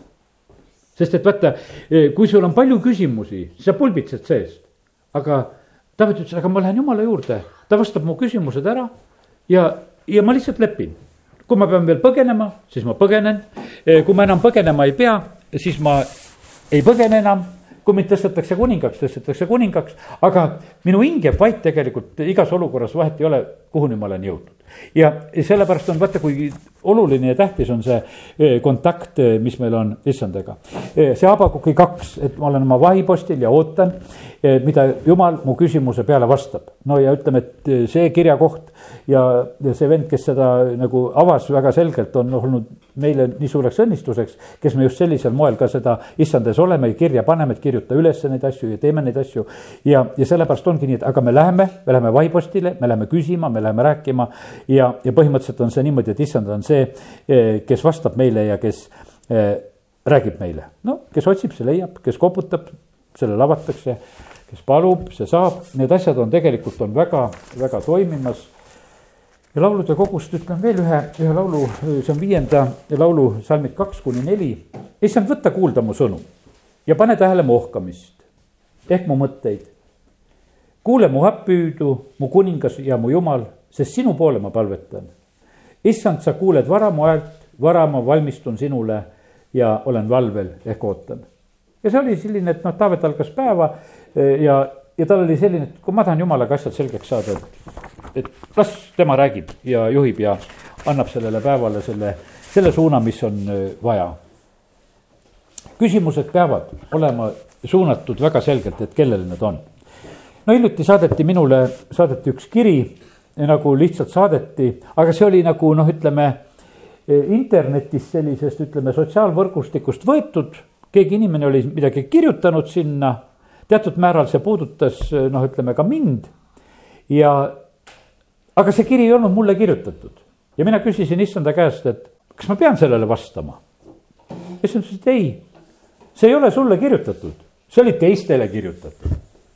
sest et vaata, kui sul on palju küsimusi, sa pulbitsed seest, aga Taavet ütles, aga ma lähen Jumala juurde, ta vastab mu küsimused ära ja, ja ma lihtsalt lepin. kui ma pean veel põgenema, siis ma põgenen. kui ma enam põgenema ei pea, siis ma ei põgene enam. kui mind tõstetakse kuningaks, tõstetakse kuningaks, aga minu hing jääb vait tegelikult igas olukorras, vahet ei ole, kuhuni ma olen jõudnud. ja sellepärast on, vaata, kui oluline ja tähtis on see kontakt, mis meil on issandaga. see Habakuki kaks, et ma olen oma vahipostil ja ootan, mida Jumal mu küsimuse peale vastab. no ja ütleme, et see kirjakoht ja, ja see vend, kes seda nagu avas väga selgelt, on olnud meile nii suureks õnnistuseks, kes me just sellisel moel ka seda issandes oleme ja kirja paneme, et kirjuta üles neid asju ja teeme neid asju. ja, ja sellepärast ongi nii, et aga me läheme, me läheme vahipostile, me läheme küsima, me läheme rääkima ja, ja põhimõtteliselt on see niimoodi, et issand on see, kes vastab meile ja kes eh, räägib meile. no kes otsib, see leiab, kes koputab, selle avatakse, kes palub, see saab. Need asjad on tegelikult on väga, väga toimimas. ja laulude kogust ütlen veel ühe, ühe laulu, see on viienda laulu salmid kaks kuni neli. issand, võtta kuulda mu sõnu ja pane tähele mu ohkamist ehk mu mõtteid. kuule mu happüüdu, mu kuningas ja mu Jumal, sest sinu poole ma palvetan. issand, sa kuuled vara mu häält, vara ma valmistun sinule ja olen valvel ehk ootan. ja see oli selline, et noh, Taavet algas päeva ja, ja tal oli selline, et kui ma tahan Jumalaga asjad selgeks saada, et, et las tema räägib ja juhib ja annab sellele päevale selle, selle suuna, mis on vaja. küsimused peavad olema suunatud väga selgelt, et kellele need on. no hiljuti saadeti minule, saadeti üks kiri, nagu lihtsalt saadeti, aga see oli nagu noh, ütleme internetis sellisest, ütleme sotsiaalvõrgustikust võetud, keegi inimene oli midagi kirjutanud sinna, teatud määral see puudutas noh, ütleme ka mind ja aga see kiri ei olnud mulle kirjutatud ja mina küsisin issanda käest, et kas ma pean sellele vastama. issand ütles, et ei, see ei ole sulle kirjutatud, see oli teistele kirjutatud.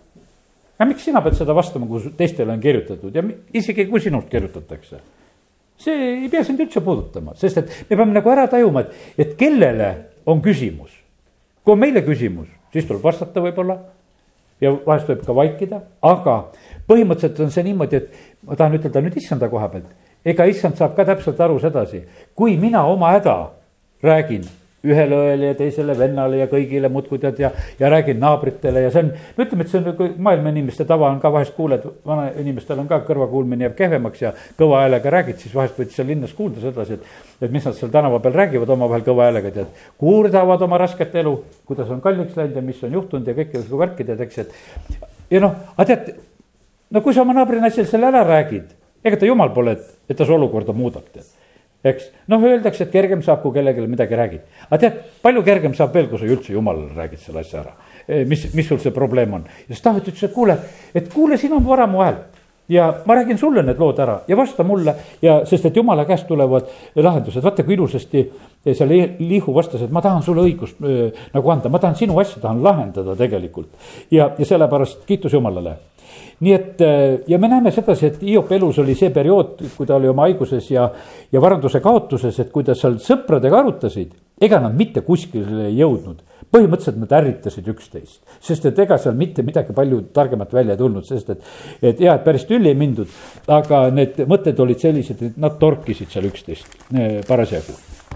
ja miks sina pead seda vastama, kui teistele on kirjutatud ja isegi kui sinult kirjutatakse? see ei pea sind üldse puudutama, sest et me peame nagu ära tajuma, et, et kellele on küsimus. kui on meile küsimus, siis tuleb vastata võib-olla ja vahest võib ka vaikida, aga põhimõtteliselt on see niimoodi, et ma tahan ütelda nüüd issanda koha pealt. ega issand saab ka täpselt aru sedasi, kui mina oma häda räägin ühele õele ja teisele vennale ja kõigile muudkui tead ja, ja räägin naabritele ja see on, no ütleme, et see on nagu maailma inimeste tava on ka, vahest kuuled, vana inimestel on ka kõrvakuulmine jääb kehvemaks ja kõva häälega räägid, siis vahest võid seal linnas kuulda sedasi, et, et mis nad seal tänava peal räägivad omavahel kõva häälega, tead, kuurdavad oma rasket elu, kuidas on kalliks läinud ja mis on juhtunud ja kõik justkui värkid ja eks, et ja noh, aga tead, no kui sa oma naabri naisel selle ära räägid, ega ta jumal pole, et, et ta su olukorda muudab, tead. Eks, noh, öeldakse, et kergem saab, kui kellelegi midagi räägid. Aga tead, palju kergem saab veel, kui sa üldse Jumalale räägid selle asja ära. Mis, mis sul see probleem on? Ja siis Taavet ütles, et kuule, et kuule, siin on vara mu häält. Ja ma räägin sulle need lood ära ja vasta mulle. Ja sest, et Jumala käest tulevad lahendused. Vaata, kui ilusasti seal Liihu vastas, et ma tahan sulle õigust äh, nagu anda. Ma tahan sinu asja, tahan lahendada tegelikult. Ja, ja sellepärast kiitus Jumalale. Nii et ja me näeme sedasi, et Hiop elus oli see periood, kui ta oli oma haiguses ja, ja varanduse kaotuses, et kui ta seal sõpradega arutasid, ega nad mitte kuskile ei jõudnud. Põhimõtteliselt nad ärritasid üksteist, sest et ega seal mitte midagi palju targemat välja ei tulnud, sest et, et jah, et päris tülli ei mindud, aga need mõtted olid sellised, et nad torkisid seal üksteist parasjagu.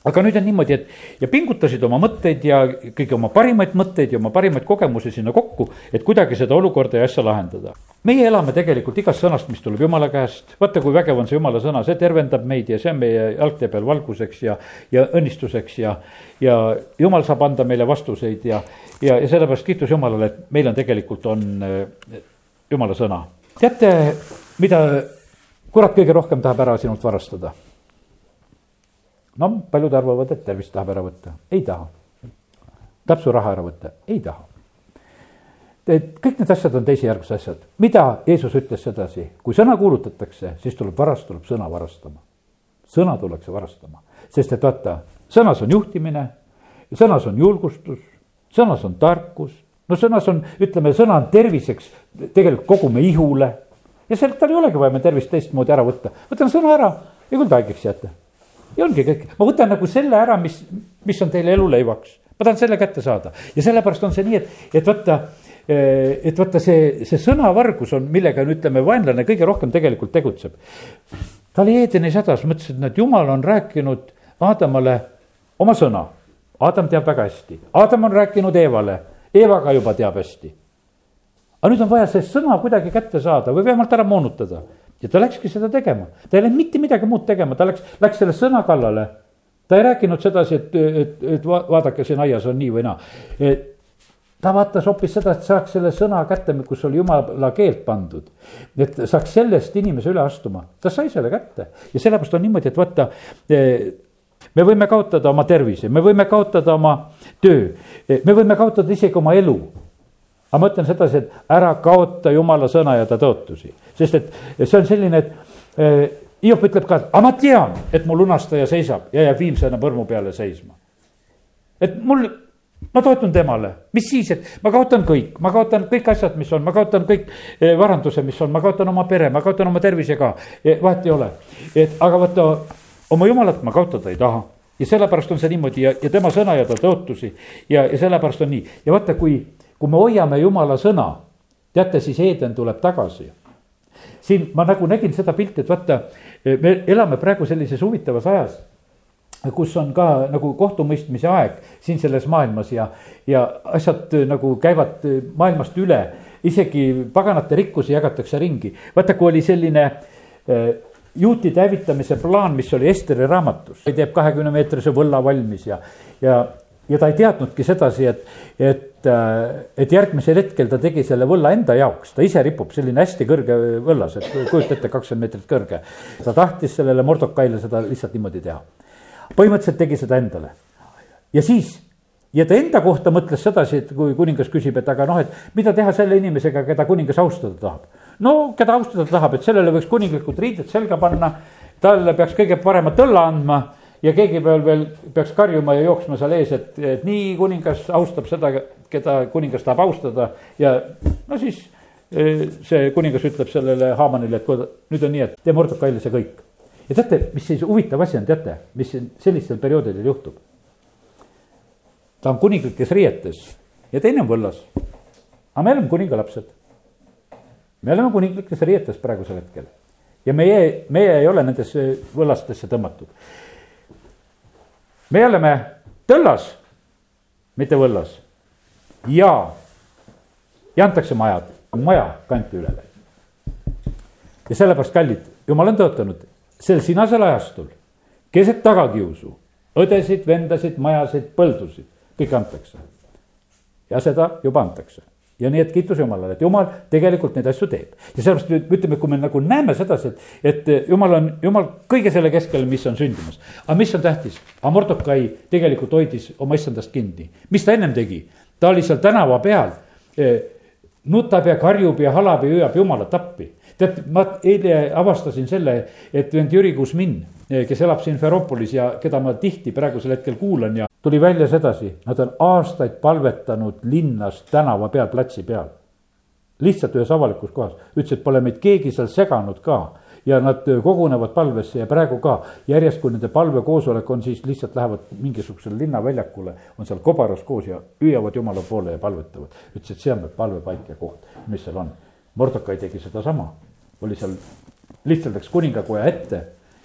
aga nüüd on niimoodi, et ja pingutasid oma mõtteid ja kõige oma parimaid mõtteid ja oma parimaid kogemusi sinna kokku, et kuidagi seda olukorda ja asja lahendada. meie elame tegelikult igast sõnast, mis tuleb Jumala käest. vaata, kui vägev on see Jumala sõna, see tervendab meid ja see on meie jalgtee peal valguseks ja, ja õnnistuseks ja, ja Jumal saab anda meile vastuseid ja, ja, ja sellepärast kiitus Jumalale, et meil on tegelikult on Jumala sõna. teate, mida kurat kõige rohkem tahab ära sinult varastada? no paljud arvavad, et tervist tahab ära võtta. ei taha. tahab su raha ära võtta. ei taha. kõik need asjad on teisejärgused asjad. mida Jeesus ütles sedasi? kui sõna kuulutatakse, siis tuleb varast, tuleb sõna varastama. sõna tullakse varastama. sest et vaata, sõnas on juhtimine, sõnas on julgustus, sõnas on tarkus. no sõnas on, ütleme, sõna on terviseks tegelikult kogu me ihule. ja sealt tal ei olegi vaja me tervist teistmoodi ära võtta. võtan sõna ära ja küll ta haigeks jääte. ja ongi kõik, ma võtan nagu selle ära, mis, mis on teile eluleivaks. ma tahan selle kätte saada ja sellepärast on see nii, et, et vaata, et vaata see, see sõnavargus on, millega nüüd ütleme, vaenlane kõige rohkem tegelikult tegutseb. ta oli Eedenis hädas, mõtles, et näed, Jumal on rääkinud Aadamale oma sõna. Aadam teab väga hästi, Aadam on rääkinud Eevale, Eeva ka juba teab hästi. aga nüüd on vaja see sõna kuidagi kätte saada või vähemalt ära moonutada. ja ta läkski seda tegema, ta ei läinud mitte midagi muud tegema, ta läks, läks selle sõna kallale. ta ei rääkinud sedasi, et, et, et vaadake, siin aias on nii või naa. ta vaatas hoopis seda, et saaks selle sõna kätte, kus oli Jumala keelt pandud. et saaks sellest inimese üle astuma, ta sai selle kätte. ja sellepärast on niimoodi, et vaata, me võime kaotada oma tervise, me võime kaotada oma töö, me võime kaotada isegi oma elu. aga ma ütlen sedasi, et ära kaota Jumala sõna ja ta tõotusi. sest et see on selline, et eh, Hiop ütleb ka, et aga ma tean, et mu lunastaja seisab ja jääb viimsena põrmu peale seisma. et mul, ma toetun temale, mis siis, et ma kaotan kõik, ma kaotan kõik asjad, mis on, ma kaotan kõik eh, varanduse, mis on, ma kaotan oma pere, ma kaotan oma tervise ka eh,, vahet ei ole. et aga vaata, oma Jumalat ma kaotada ei taha. ja sellepärast on see niimoodi ja, ja tema sõna ja ta tõotusi ja, ja sellepärast on nii. ja vaata, kui, kui me hoiame Jumala sõna, teate, siis Eeden tuleb tagasi. siin ma nagu nägin seda pilti, et vaata, me elame praegu sellises huvitavas ajas, kus on ka nagu kohtumõistmise aeg siin selles maailmas ja, ja asjad nagu käivad maailmast üle, isegi paganate rikkusi jagatakse ringi. vaata, kui oli selline äh, juutide hävitamise plaan, mis oli Esteri raamatus, ta teeb kahekümne meetrise võlla valmis ja, ja ja ta ei teadnudki sedasi, et, et, et järgmisel hetkel ta tegi selle võlla enda jaoks. Ta ise ripub selline hästi kõrge võllas, et kujuta ette, kakskümmend meetrit kõrge. Ta tahtis sellele Mordokaile seda lihtsalt niimoodi teha. Põhimõtteliselt tegi seda endale. Ja siis, ja ta enda kohta mõtles sedasi, et kui kuningas küsib, et aga noh, et mida teha selle inimesega, keda kuningas austada tahab. No, keda austada tahab, et sellele võiks kuninglikud riided selga panna, talle peaks kõige paremat õlla andma ja keegi peal veel peaks karjuma ja jooksma seal ees, et, et nii kuningas austab seda, keda kuningas tahab austada. Ja no siis see kuningas ütleb sellele Haamanile, et kui nüüd on nii, et tee Mordokaile see kõik. Ja teate, mis siis huvitav asi on, teate, mis sellistel perioodidel juhtub? Ta on kuninglikes riietes ja teine on võllas. Aga me oleme kuningalapsed. Me oleme kuninglikes riietes praegusel hetkel. Ja meie, meie ei ole nendes võllastesse tõmmatud. Me oleme tõllas, mitte võllas. Ja, ja antakse majad, maja kanti üle. Ja sellepärast kallid, Jumal on tõotanud sel sinasel ajastul, keset tagakiusu, õdesid, vendasid, majasid, põldusid, kõik antakse. Ja seda juba antakse. Ja nii, et kiitus Jumalale, et Jumal tegelikult neid asju teeb. Ja sellepärast nüüd ütleme, kui me nagu näeme sedasi, et, et Jumal on Jumal kõige selle keskel, mis on sündimas. Aga mis on tähtis? Aga Mordokai tegelikult hoidis oma issandast kinni. Mis ta ennem tegi? Ta oli seal tänava peal, nutab ja karjub ja halab ja hüüab Jumalat appi. Tead, ma eile avastasin selle, et vend Jüri Kusmin, kes elab siin Feropolis ja keda ma tihti praegusel hetkel kuulan ja tuli välja sedasi, nad on aastaid palvetanud linnas tänava peal, platsi peal. Lihtsalt ühes avalikus kohas. Ütles, et pole meid keegi seal seganud ka ja nad kogunevad palvesse ja praegu ka järjest, kui nende palvekoosolek on, siis lihtsalt lähevad mingisugusele linnaväljakule, on seal kobaras koos ja hüüavad Jumala poole ja palvetavad. Ütles, et see on palvepaik ja koht, mis seal on. Mordokai tegi seda sama, oli seal lihtsalt läks kuningakoja ette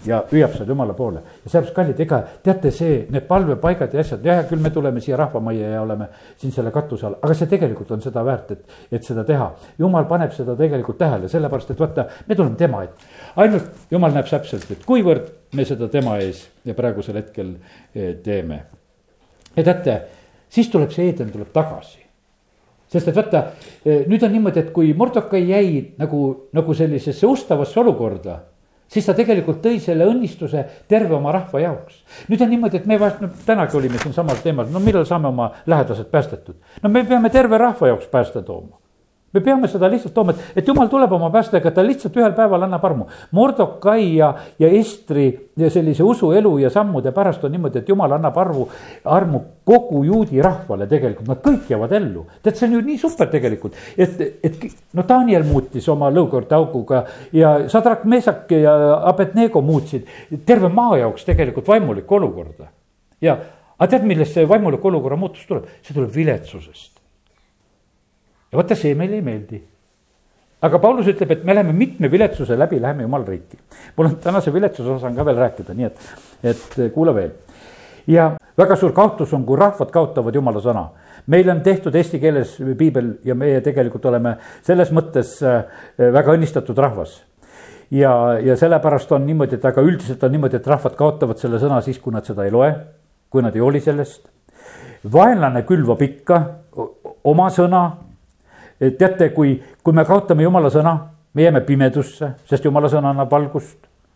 ja hüüab seal jumala poole. ja sellepärast kallid, ega teate see, need palvepaigad ja asjad, jah, küll me tuleme siia rahvamajja ja oleme siin selle katuse all, aga see tegelikult on seda väärt, et, et seda teha. jumal paneb seda tegelikult tähele, sellepärast et vaata, me tuleme tema ette. ainult jumal näeb täpselt, et kuivõrd me seda tema ees ja praegusel hetkel teeme. ja teate, siis tuleb see Eeden tuleb tagasi. sest et vaata, nüüd on niimoodi, et kui Mordokai jäi nagu, nagu sellisesse ustavasse olukorda, siis ta tegelikult tõi selle õnnistuse terve oma rahva jaoks. nüüd on niimoodi, et me vahest, no tänagi olime siin samal teemal, no millal saame oma lähedased päästetud? no me peame terve rahva jaoks pääste tooma. me peame seda lihtsalt tooma, et, et jumal tuleb oma päästega, ta lihtsalt ühel päeval annab armu. Mordokai ja, ja Estri ja sellise usuelu ja sammude pärast on niimoodi, et jumal annab arvu, armu kogu juudi rahvale tegelikult, nad kõik jäävad ellu. tead, see on ju nii super tegelikult, et, et no Daniel muutis oma lõukorda auguga ja Sadrak, Meesak ja Abednego muutsid terve maa jaoks tegelikult vaimulikku olukorda. ja, aga tead, millest see vaimulik olukorra muutus tuleb? see tuleb viletsusest. ja vaata, see meile ei meeldi. aga Paulus ütleb, et me läheme mitme viletsuse läbi, läheme Jumala riiki. mul on tänase viletsuse osas ka veel rääkida, nii et, et kuula veel. ja väga suur kaotus on, kui rahvad kaotavad Jumala sõna. meil on tehtud eesti keeles piibel ja meie tegelikult oleme selles mõttes väga õnnistatud rahvas. ja, ja sellepärast on niimoodi, et aga üldiselt on niimoodi, et rahvad kaotavad selle sõna siis, kui nad seda ei loe, kui nad ei hooli sellest. vaenlane külvab ikka oma sõna. teate, kui, kui me kaotame Jumala sõna, me jääme pimedusse, sest Jumala sõna annab valgust.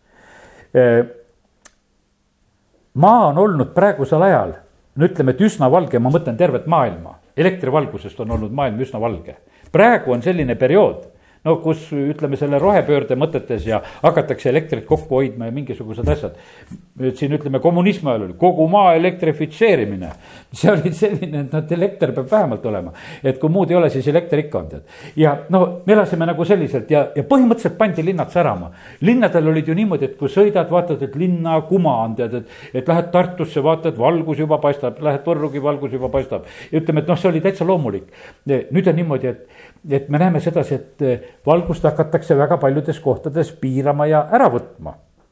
maa on olnud praegusel ajal, no ütleme, et üsna valge, ma mõtlen tervet maailma. elektrivalgusest on olnud maailm üsna valge. praegu on selline periood, no kus ütleme selle rohepöörde mõtetes ja hakatakse elektrit kokku hoidma ja mingisugused asjad. nüüd siin ütleme kommunismi ajal oli kogu maa elektrifitseerimine. see oli selline, et noh, elekter peab vähemalt olema, et kui muud ei ole, siis elekter ikka on tead. ja no me elasime nagu selliselt ja, ja põhimõtteliselt pandi linnad särama. linnadel olid ju niimoodi, et kui sõidad, vaatad, et linna kuma on tead, et, et lähed Tartusse, vaatad, valgus juba paistab, lähed Võrrugi, valgus juba paistab. ja ütleme, et noh, see oli täitsa loomulik. nüüd on niimoodi, et, et me näeme sedasi, et valgust hakatakse väga paljudes kohtades piirama ja ära võtma.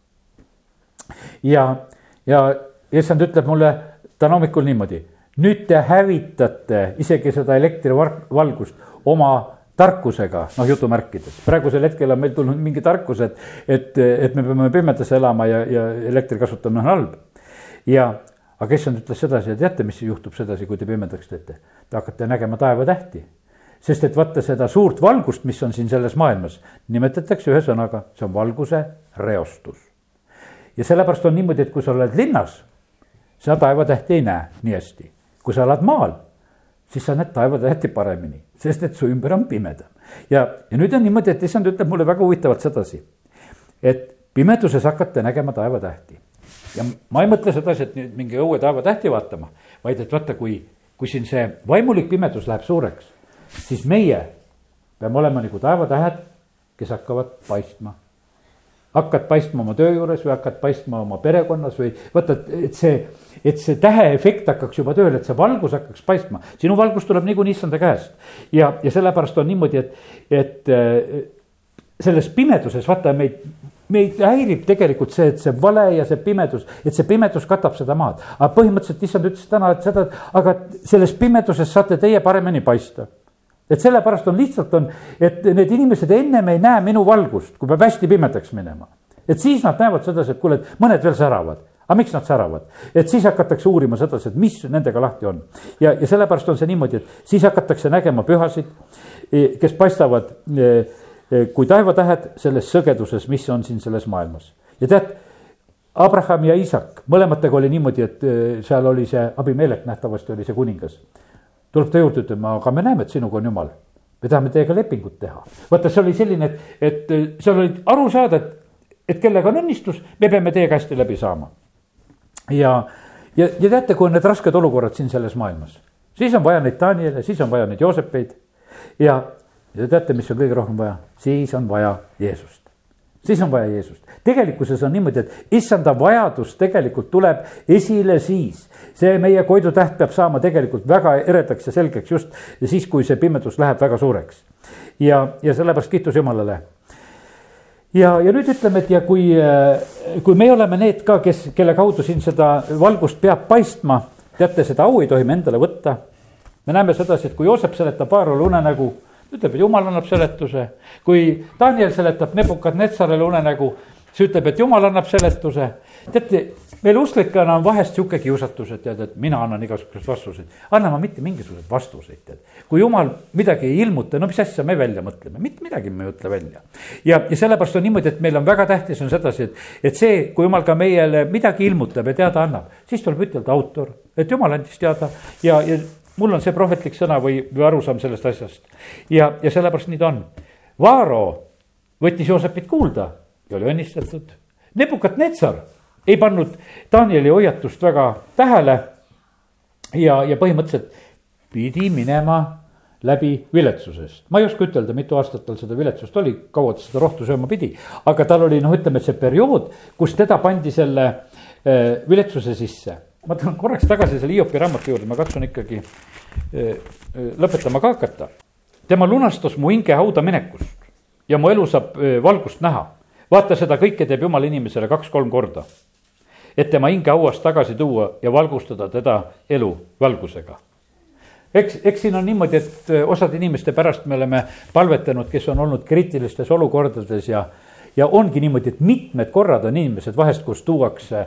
ja, ja issand ütleb mulle täna hommikul niimoodi, nüüd te hävitate isegi seda elektrivalgust oma tarkusega, noh jutumärkides. praegusel hetkel on meil tulnud mingi tarkus, et, et, et me peame pimedas elama ja, ja elektri kasutamine on halb. ja, aga issand ütles sedasi, ja teate, mis juhtub sedasi, kui te pimedaks teete? Te hakkate nägema taevatähti. sest et vaata seda suurt valgust, mis on siin selles maailmas, nimetatakse ühe sõnaga, see on valguse reostus. ja sellepärast on niimoodi, et kui sa oled linnas, sa taevatähti ei näe nii hästi. kui sa oled maal, siis sa näed taevatähti paremini, sest et su ümber on pimedam. ja, ja nüüd on niimoodi, et issand ütleb mulle väga huvitavalt sedasi, et pimeduses hakkate nägema taevatähti. ja ma ei mõtle sedasi, et nüüd mingi õue taevatähti vaatama, vaid et vaata, kui, kui siin see vaimulik pimedus läheb suureks, siis meie peame olema nagu taevatähed, kes hakkavad paistma. hakkad paistma oma töö juures või hakkad paistma oma perekonnas või vaata, et see, et see täheefekt hakkaks juba tööle, et see valgus hakkaks paistma. sinu valgus tuleb niikuinii issanda käest. ja, ja sellepärast on niimoodi, et, et selles pimeduses vaata meid, meid häirib tegelikult see, et see vale ja see pimedus, et see pimedus katab seda maad. aga põhimõtteliselt issand ütles täna, et seda, aga selles pimeduses saate teie paremini paista. et sellepärast on lihtsalt on, et need inimesed ennem ei näe minu valgust, kui peab hästi pimedaks minema. et siis nad näevad sedasi, et kuule, et mõned veel säravad. aga miks nad säravad? et siis hakatakse uurima sedasi, et mis nendega lahti on. ja, ja sellepärast on see niimoodi, et siis hakatakse nägema pühasid, kes paistavad kui taevatähed selles sõgeduses, mis on siin selles maailmas. ja tead, Abraham ja Iisak, mõlematega oli niimoodi, et seal oli see Abimelek, nähtavasti oli see kuningas. tuleb ta juurde ütlema, aga me näeme, et sinuga on jumal. me tahame teiega lepingut teha. vaata, see oli selline, et, et seal oli aru saada, et, et kellega on õnnistus, me peame teiega hästi läbi saama. ja, ja, ja teate, kui on need rasked olukorrad siin selles maailmas, siis on vaja neid Daniele, siis on vaja neid Joosepeid ja, ja teate, mis on kõige rohkem vaja? siis on vaja Jeesust. siis on vaja Jeesust. tegelikkuses on niimoodi, et issanda vajadus tegelikult tuleb esile siis. see meie koidutäht peab saama tegelikult väga eredaks ja selgeks just ja siis, kui see pimedus läheb väga suureks. ja, ja sellepärast kiitus Jumalale. ja, ja nüüd ütleme, et ja kui, kui me oleme need ka, kes, kelle kaudu siin seda valgust peab paistma, teate, seda au ei tohi me endale võtta. me näeme sedasi, et kui Joosep seletab Vaarole unenägu, ütleb, et Jumal annab seletuse. kui Daniel seletab Nebukadnetsarele unenägu, see ütleb, et Jumal annab seletuse. teate, meil usklikana on vahest sihuke kiusatus, et tead, et mina annan igasuguseid vastuseid. anna ma mitte mingisuguseid vastuseid, tead. kui Jumal midagi ei ilmuta, no mis asja me välja mõtleme, mitte midagi me ei mõtle välja. ja, ja sellepärast on niimoodi, et meil on väga tähtis on sedasi, et, et see, kui Jumal ka meile midagi ilmutab ja teada annab, siis tuleb ütelda autor, et Jumal andis teada ja, ja mul on see prohvetlik sõna või, või arusaam sellest asjast. ja, ja sellepärast nii ta on. Vaaro võttis Joosepit kuulda ja oli õnnistatud. Nebukadnetsar ei pannud Danieli hoiatust väga tähele ja, ja põhimõtteliselt pidi minema läbi viletsusest. ma ei oska ütelda, mitu aastat tal seda viletsust oli, kaua ta seda rohtu sööma pidi, aga tal oli, noh, ütleme, et see periood, kus teda pandi selle äh, viletsuse sisse. ma tulen korraks tagasi selle Hiopi raamatu juurde, ma katsun ikkagi äh, lõpetama ka hakata. tema lunastas mu hinge hauda minekust ja mu elu saab äh, valgust näha. vaata, seda kõike teeb Jumal inimesele kaks-kolm korda, et tema hinge hauast tagasi tuua ja valgustada teda elu valgusega. eks, eks siin on niimoodi, et osad inimeste pärast me oleme palvetanud, kes on olnud kriitilistes olukordades ja, ja ongi niimoodi, et mitmed korrad on inimesed vahest, kus tuuakse,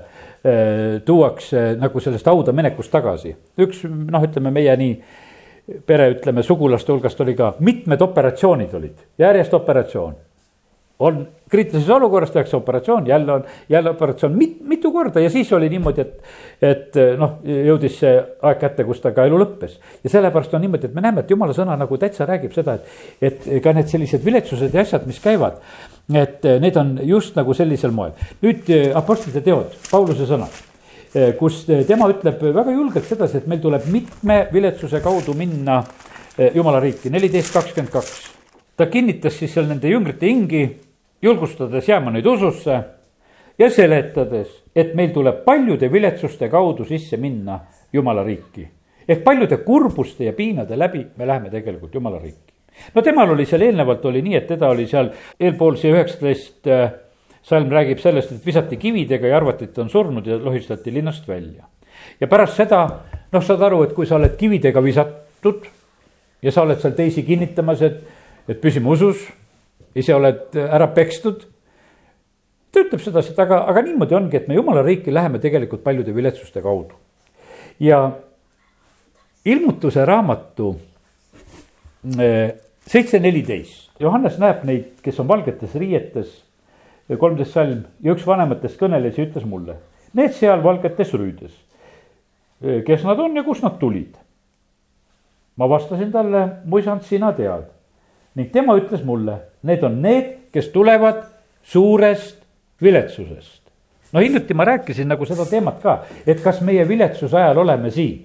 tuuakse nagu sellest hauda minekust tagasi. üks, noh, ütleme meie nii pere, ütleme sugulaste hulgast oli ka mitmed operatsioonid olid, järjest operatsioon. on kriitilises olukorras, tehakse operatsioon, jälle on, jälle operatsioon mit, mitu korda ja siis oli niimoodi, et, et noh, jõudis see aeg kätte, kus ta ka elu lõppes. ja sellepärast on niimoodi, et me näeme, et Jumala sõna nagu täitsa räägib seda, et, et ka need sellised viletsused ja asjad, mis käivad, et need on just nagu sellisel moel. nüüd apostlite teod, Pauluse sõnad, kus tema ütleb väga julgelt sedasi, et meil tuleb mitme viletsuse kaudu minna Jumala riiki, neliteist kakskümmend kaks. ta kinnitas siis seal nende jüngrite hingi, julgustades jääma neid ususse ja seletades, et meil tuleb paljude viletsuste kaudu sisse minna Jumala riiki. ehk paljude kurbuste ja piinade läbi me läheme tegelikult Jumala riiki. no temal oli seal eelnevalt oli nii, et teda oli seal eelpool see üheksateist salm räägib sellest, et visati kividega ja arvati, et on surnud ja lohistati linnast välja. ja pärast seda, noh, saad aru, et kui sa oled kividega visatud ja sa oled seal teisi kinnitamas, et, et püsime usus, ise oled ära pekstud. ta ütleb sedasi, et aga, aga niimoodi ongi, et me Jumala riiki läheme tegelikult paljude viletsuste kaudu. ja ilmutuse raamatu seitse neliteist. Johannes näeb neid, kes on valgetes riietes, kolmteist salm, ja üks vanematest kõneles ja ütles mulle, need seal valgetes rüüdes, kes nad on ja kust nad tulid? ma vastasin talle, mu isand, sina tead. ning tema ütles mulle, need on need, kes tulevad suurest viletsusest. no hiljuti ma rääkisin nagu seda teemat ka, et kas meie viletsuse ajal oleme siin.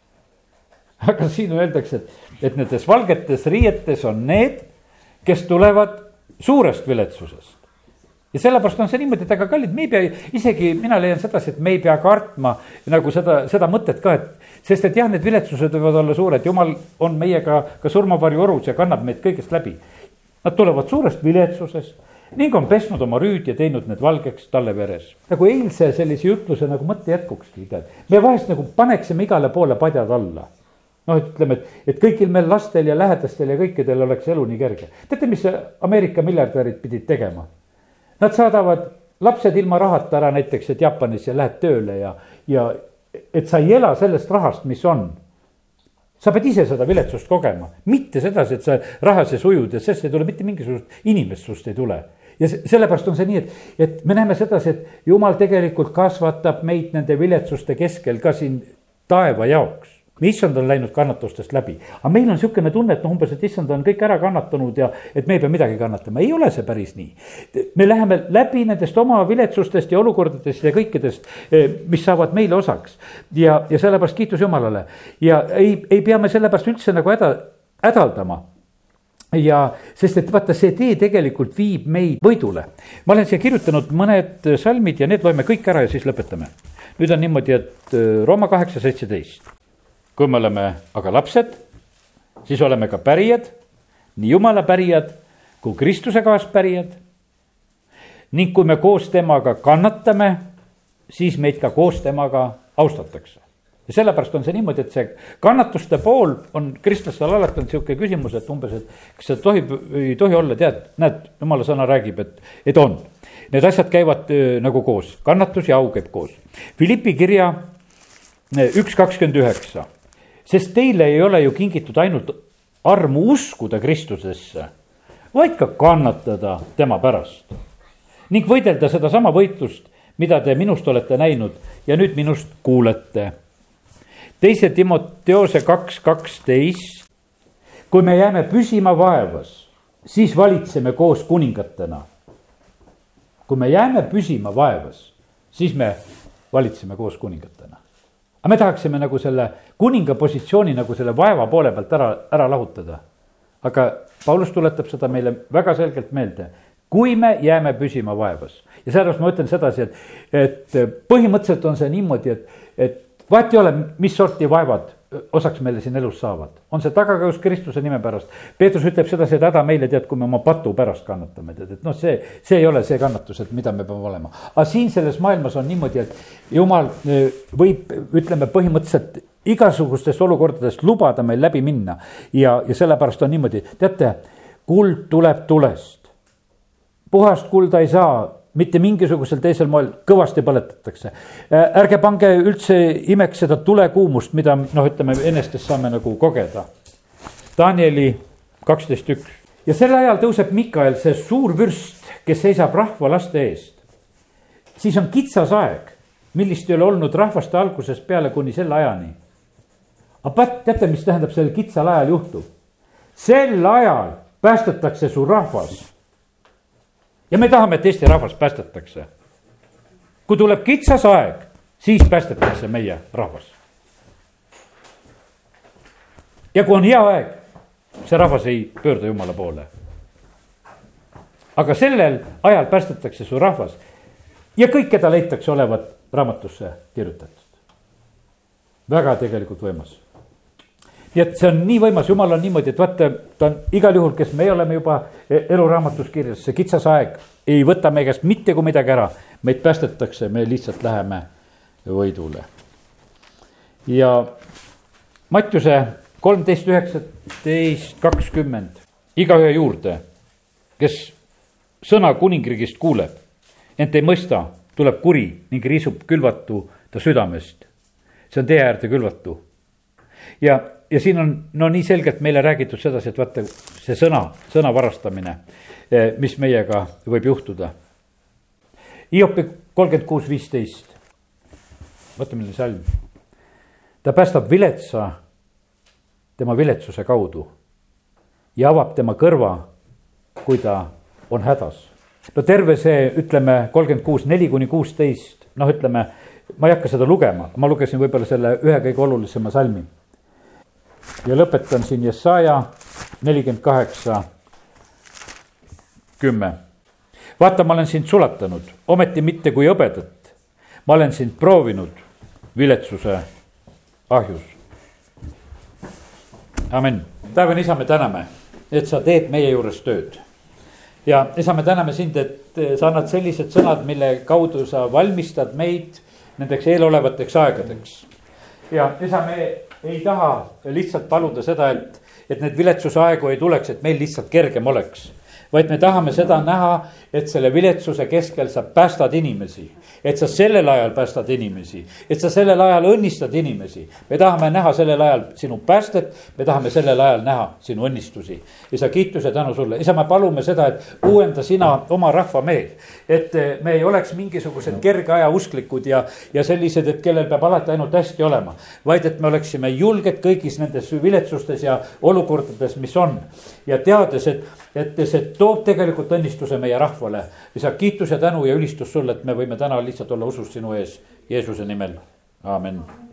aga siin öeldakse, et, et nendes valgetes riietes on need, kes tulevad suurest viletsusest. ja sellepärast on see niimoodi, et aga kallid, me ei pea, isegi mina leian sedasi, et me ei pea kartma nagu seda, seda mõtet ka, et sest et jah, need viletsused võivad olla suured, Jumal on meiega ka surmavarju orus ja kannab meid kõigest läbi. Nad tulevad suurest viletsusest ning on pesnud oma rüüd ja teinud need valgeks talle veres. nagu eilse sellise jutluse nagu mõtte jätkukski, tead. me vahest nagu paneksime igale poole padjad alla. noh, ütleme, et, et kõigil meil lastel ja lähedastel ja kõikidel oleks elu nii kerge. teate, mis Ameerika miljardärid pidid tegema? Nad saadavad lapsed ilma rahata ära näiteks, et Jaapanisse lähed tööle ja, ja et sa ei ela sellest rahast, mis on. sa pead ise seda viletsust kogema, mitte sedasi, et sa raha sees ujud ja sest ei tule mitte mingisugust inimest sust ei tule. ja sellepärast on see nii, et, et me näeme sedasi, et Jumal tegelikult kasvatab meid nende viletsuste keskel ka siin taeva jaoks. issand on läinud kannatustest läbi, aga meil on niisugune tunne, et noh, umbes, et issand on kõik ära kannatanud ja et me ei pea midagi kannatama. ei ole see päris nii. me läheme läbi nendest oma viletsustest ja olukordadest ja kõikidest, mis saavad meile osaks. ja, ja sellepärast kiitus Jumalale ja ei, ei pea me sellepärast üldse nagu häda, hädaldama. ja sest, et vaata, see tee tegelikult viib meid võidule. ma olen siia kirjutanud mõned salmid ja need loeme kõik ära ja siis lõpetame. nüüd on niimoodi, et Rooma kaheksa seitseteist. kui me oleme aga lapsed, siis oleme ka pärijad, nii Jumala pärijad kui Kristuse kaaspärijad. ning kui me koos temaga kannatame, siis meid ka koos temaga austatakse. ja sellepärast on see niimoodi, et see kannatuste pool on kristlastel alati on niisugune küsimus, et umbes, et kas see tohib, ei tohi olla, tead, näed, jumala sõna räägib, et, et on. Need asjad käivad nagu koos, kannatus ja au käib koos. Philippi kirja üks kakskümmend üheksa, sest teile ei ole ju kingitud ainult armu uskuda Kristusesse, vaid ka kannatada tema pärast ning võidelda seda sama võitlust, mida te minust olete näinud ja nüüd minust kuulete. Teise Timoteose kaks kaksteist, kui me jääme püsima vaevas, siis valitseme koos kuningatena. kui me jääme püsima vaevas, siis me valitseme koos kuningatena. aga me tahaksime nagu selle kuninga positsiooni nagu selle vaeva poole pealt ära, ära lahutada. aga Paulus tuletab seda meile väga selgelt meelde, kui me jääme püsima vaevas. ja sellepärast ma ütlen sedasi, et, et põhimõtteliselt on see niimoodi, et, et vahet ei ole, mis sorti vaevad osaks meile siin elus saavad. on see tagakäus Kristuse nime pärast. Peetrus ütleb sedasi, et häda meile, tead, kui me oma patu pärast kannatame, tead, et noh, see, see ei ole see kannatus, et mida me peame olema. aga siin selles maailmas on niimoodi, et Jumal võib, ütleme põhimõtteliselt igasugustest olukordadest lubada meil läbi minna. ja, ja sellepärast on niimoodi, teate, kuld tuleb tulest. puhast kulda ei saa mitte mingisugusel teisel moel, kõvasti põletatakse. ärge pange üldse imeks seda tulekuumust, mida noh, ütleme enestest saame nagu kogeda. Danieli kaksteist üks. ja sel ajal tõuseb Mikael, see suur vürst, kes seisab rahva laste eest. siis on kitsas aeg, millist ei ole olnud rahvaste algusest peale kuni selle ajani. aga teate, mis tähendab sellel kitsal ajal juhtub? sel ajal päästetakse su rahvas. ja me tahame, et Eesti rahvas päästetakse. kui tuleb kitsas aeg, siis päästetakse meie rahvas. ja kui on hea aeg, see rahvas ei pöördu Jumala poole. aga sellel ajal päästetakse su rahvas ja kõik, keda leitakse olevat raamatusse kirjutatud. väga tegelikult võimas. nii et see on nii võimas, Jumal on niimoodi, et vaata, ta on igal juhul, kes me oleme juba eluraamatus kirjas, see kitsas aeg ei võta meie käest mitte kui midagi ära. meid päästetakse, me lihtsalt läheme võidule. ja Mattiuse kolmteist üheksateist kakskümmend, igaühe juurde, kes sõna kuningriigist kuuleb, ent ei mõista, tuleb kuri ning riisub külvatu ta südamest. see on tee äärde külvatu. ja Ja siin on no nii selgelt meile räägitud sedasi, et vaata see sõna, sõna varastamine, mis meiega võib juhtuda. Hiopi kolmkümmend kuus viisteist. Vaata milline salm. Ta päästab viletsa tema viletsuse kaudu ja avab tema kõrva, kui ta on hädas. No terve see, ütleme kolmkümmend kuus, neli kuni kuusteist, noh ütleme, ma ei hakka seda lugema, ma lugesin võib-olla selle ühe kõige olulisema salmi. Ja lõpetan siin Jesaja nelikümmend kaheksa kümme. Vaata, ma olen sind sulatanud, ometi mitte kui hõbedat. Ma olen sind proovinud viletsuse ahjus. Amen. Taevane isa, me täname, et sa teed meie juures tööd. Ja isa, me täname sind, et sa annad sellised sõnad, mille kaudu sa valmistad meid nendeks eelolevateks aegadeks. Ja isa, me ei taha lihtsalt paluda seda, et, et need viletsuse aegu ei tuleks, et meil lihtsalt kergem oleks. Vaid me tahame seda näha, et selle viletsuse keskel sa päästad inimesi. Et sa sellel ajal päästad inimesi. Et sa sellel ajal õnnistad inimesi. Me tahame näha sellel ajal sinu päästet. Me tahame sellel ajal näha sinu õnnistusi. Isa, kiitus ja tänu sulle. Isa, me palume seda, et uuenda sina oma rahva meel. Et me ei oleks mingisugused kerge aja usklikud ja, ja sellised, et kellel peab alati ainult hästi olema. Vaid et me oleksime julged kõigis nendes viletsustes ja olukordades, mis on. Ja teades, et, et see toob tegelikult õnnistuse meie rahvale. Isa, kiitus ja tänu ja ülistus sulle, et me võime täna lihtsalt olla usus sinu ees Jeesuse nimel. Aamen.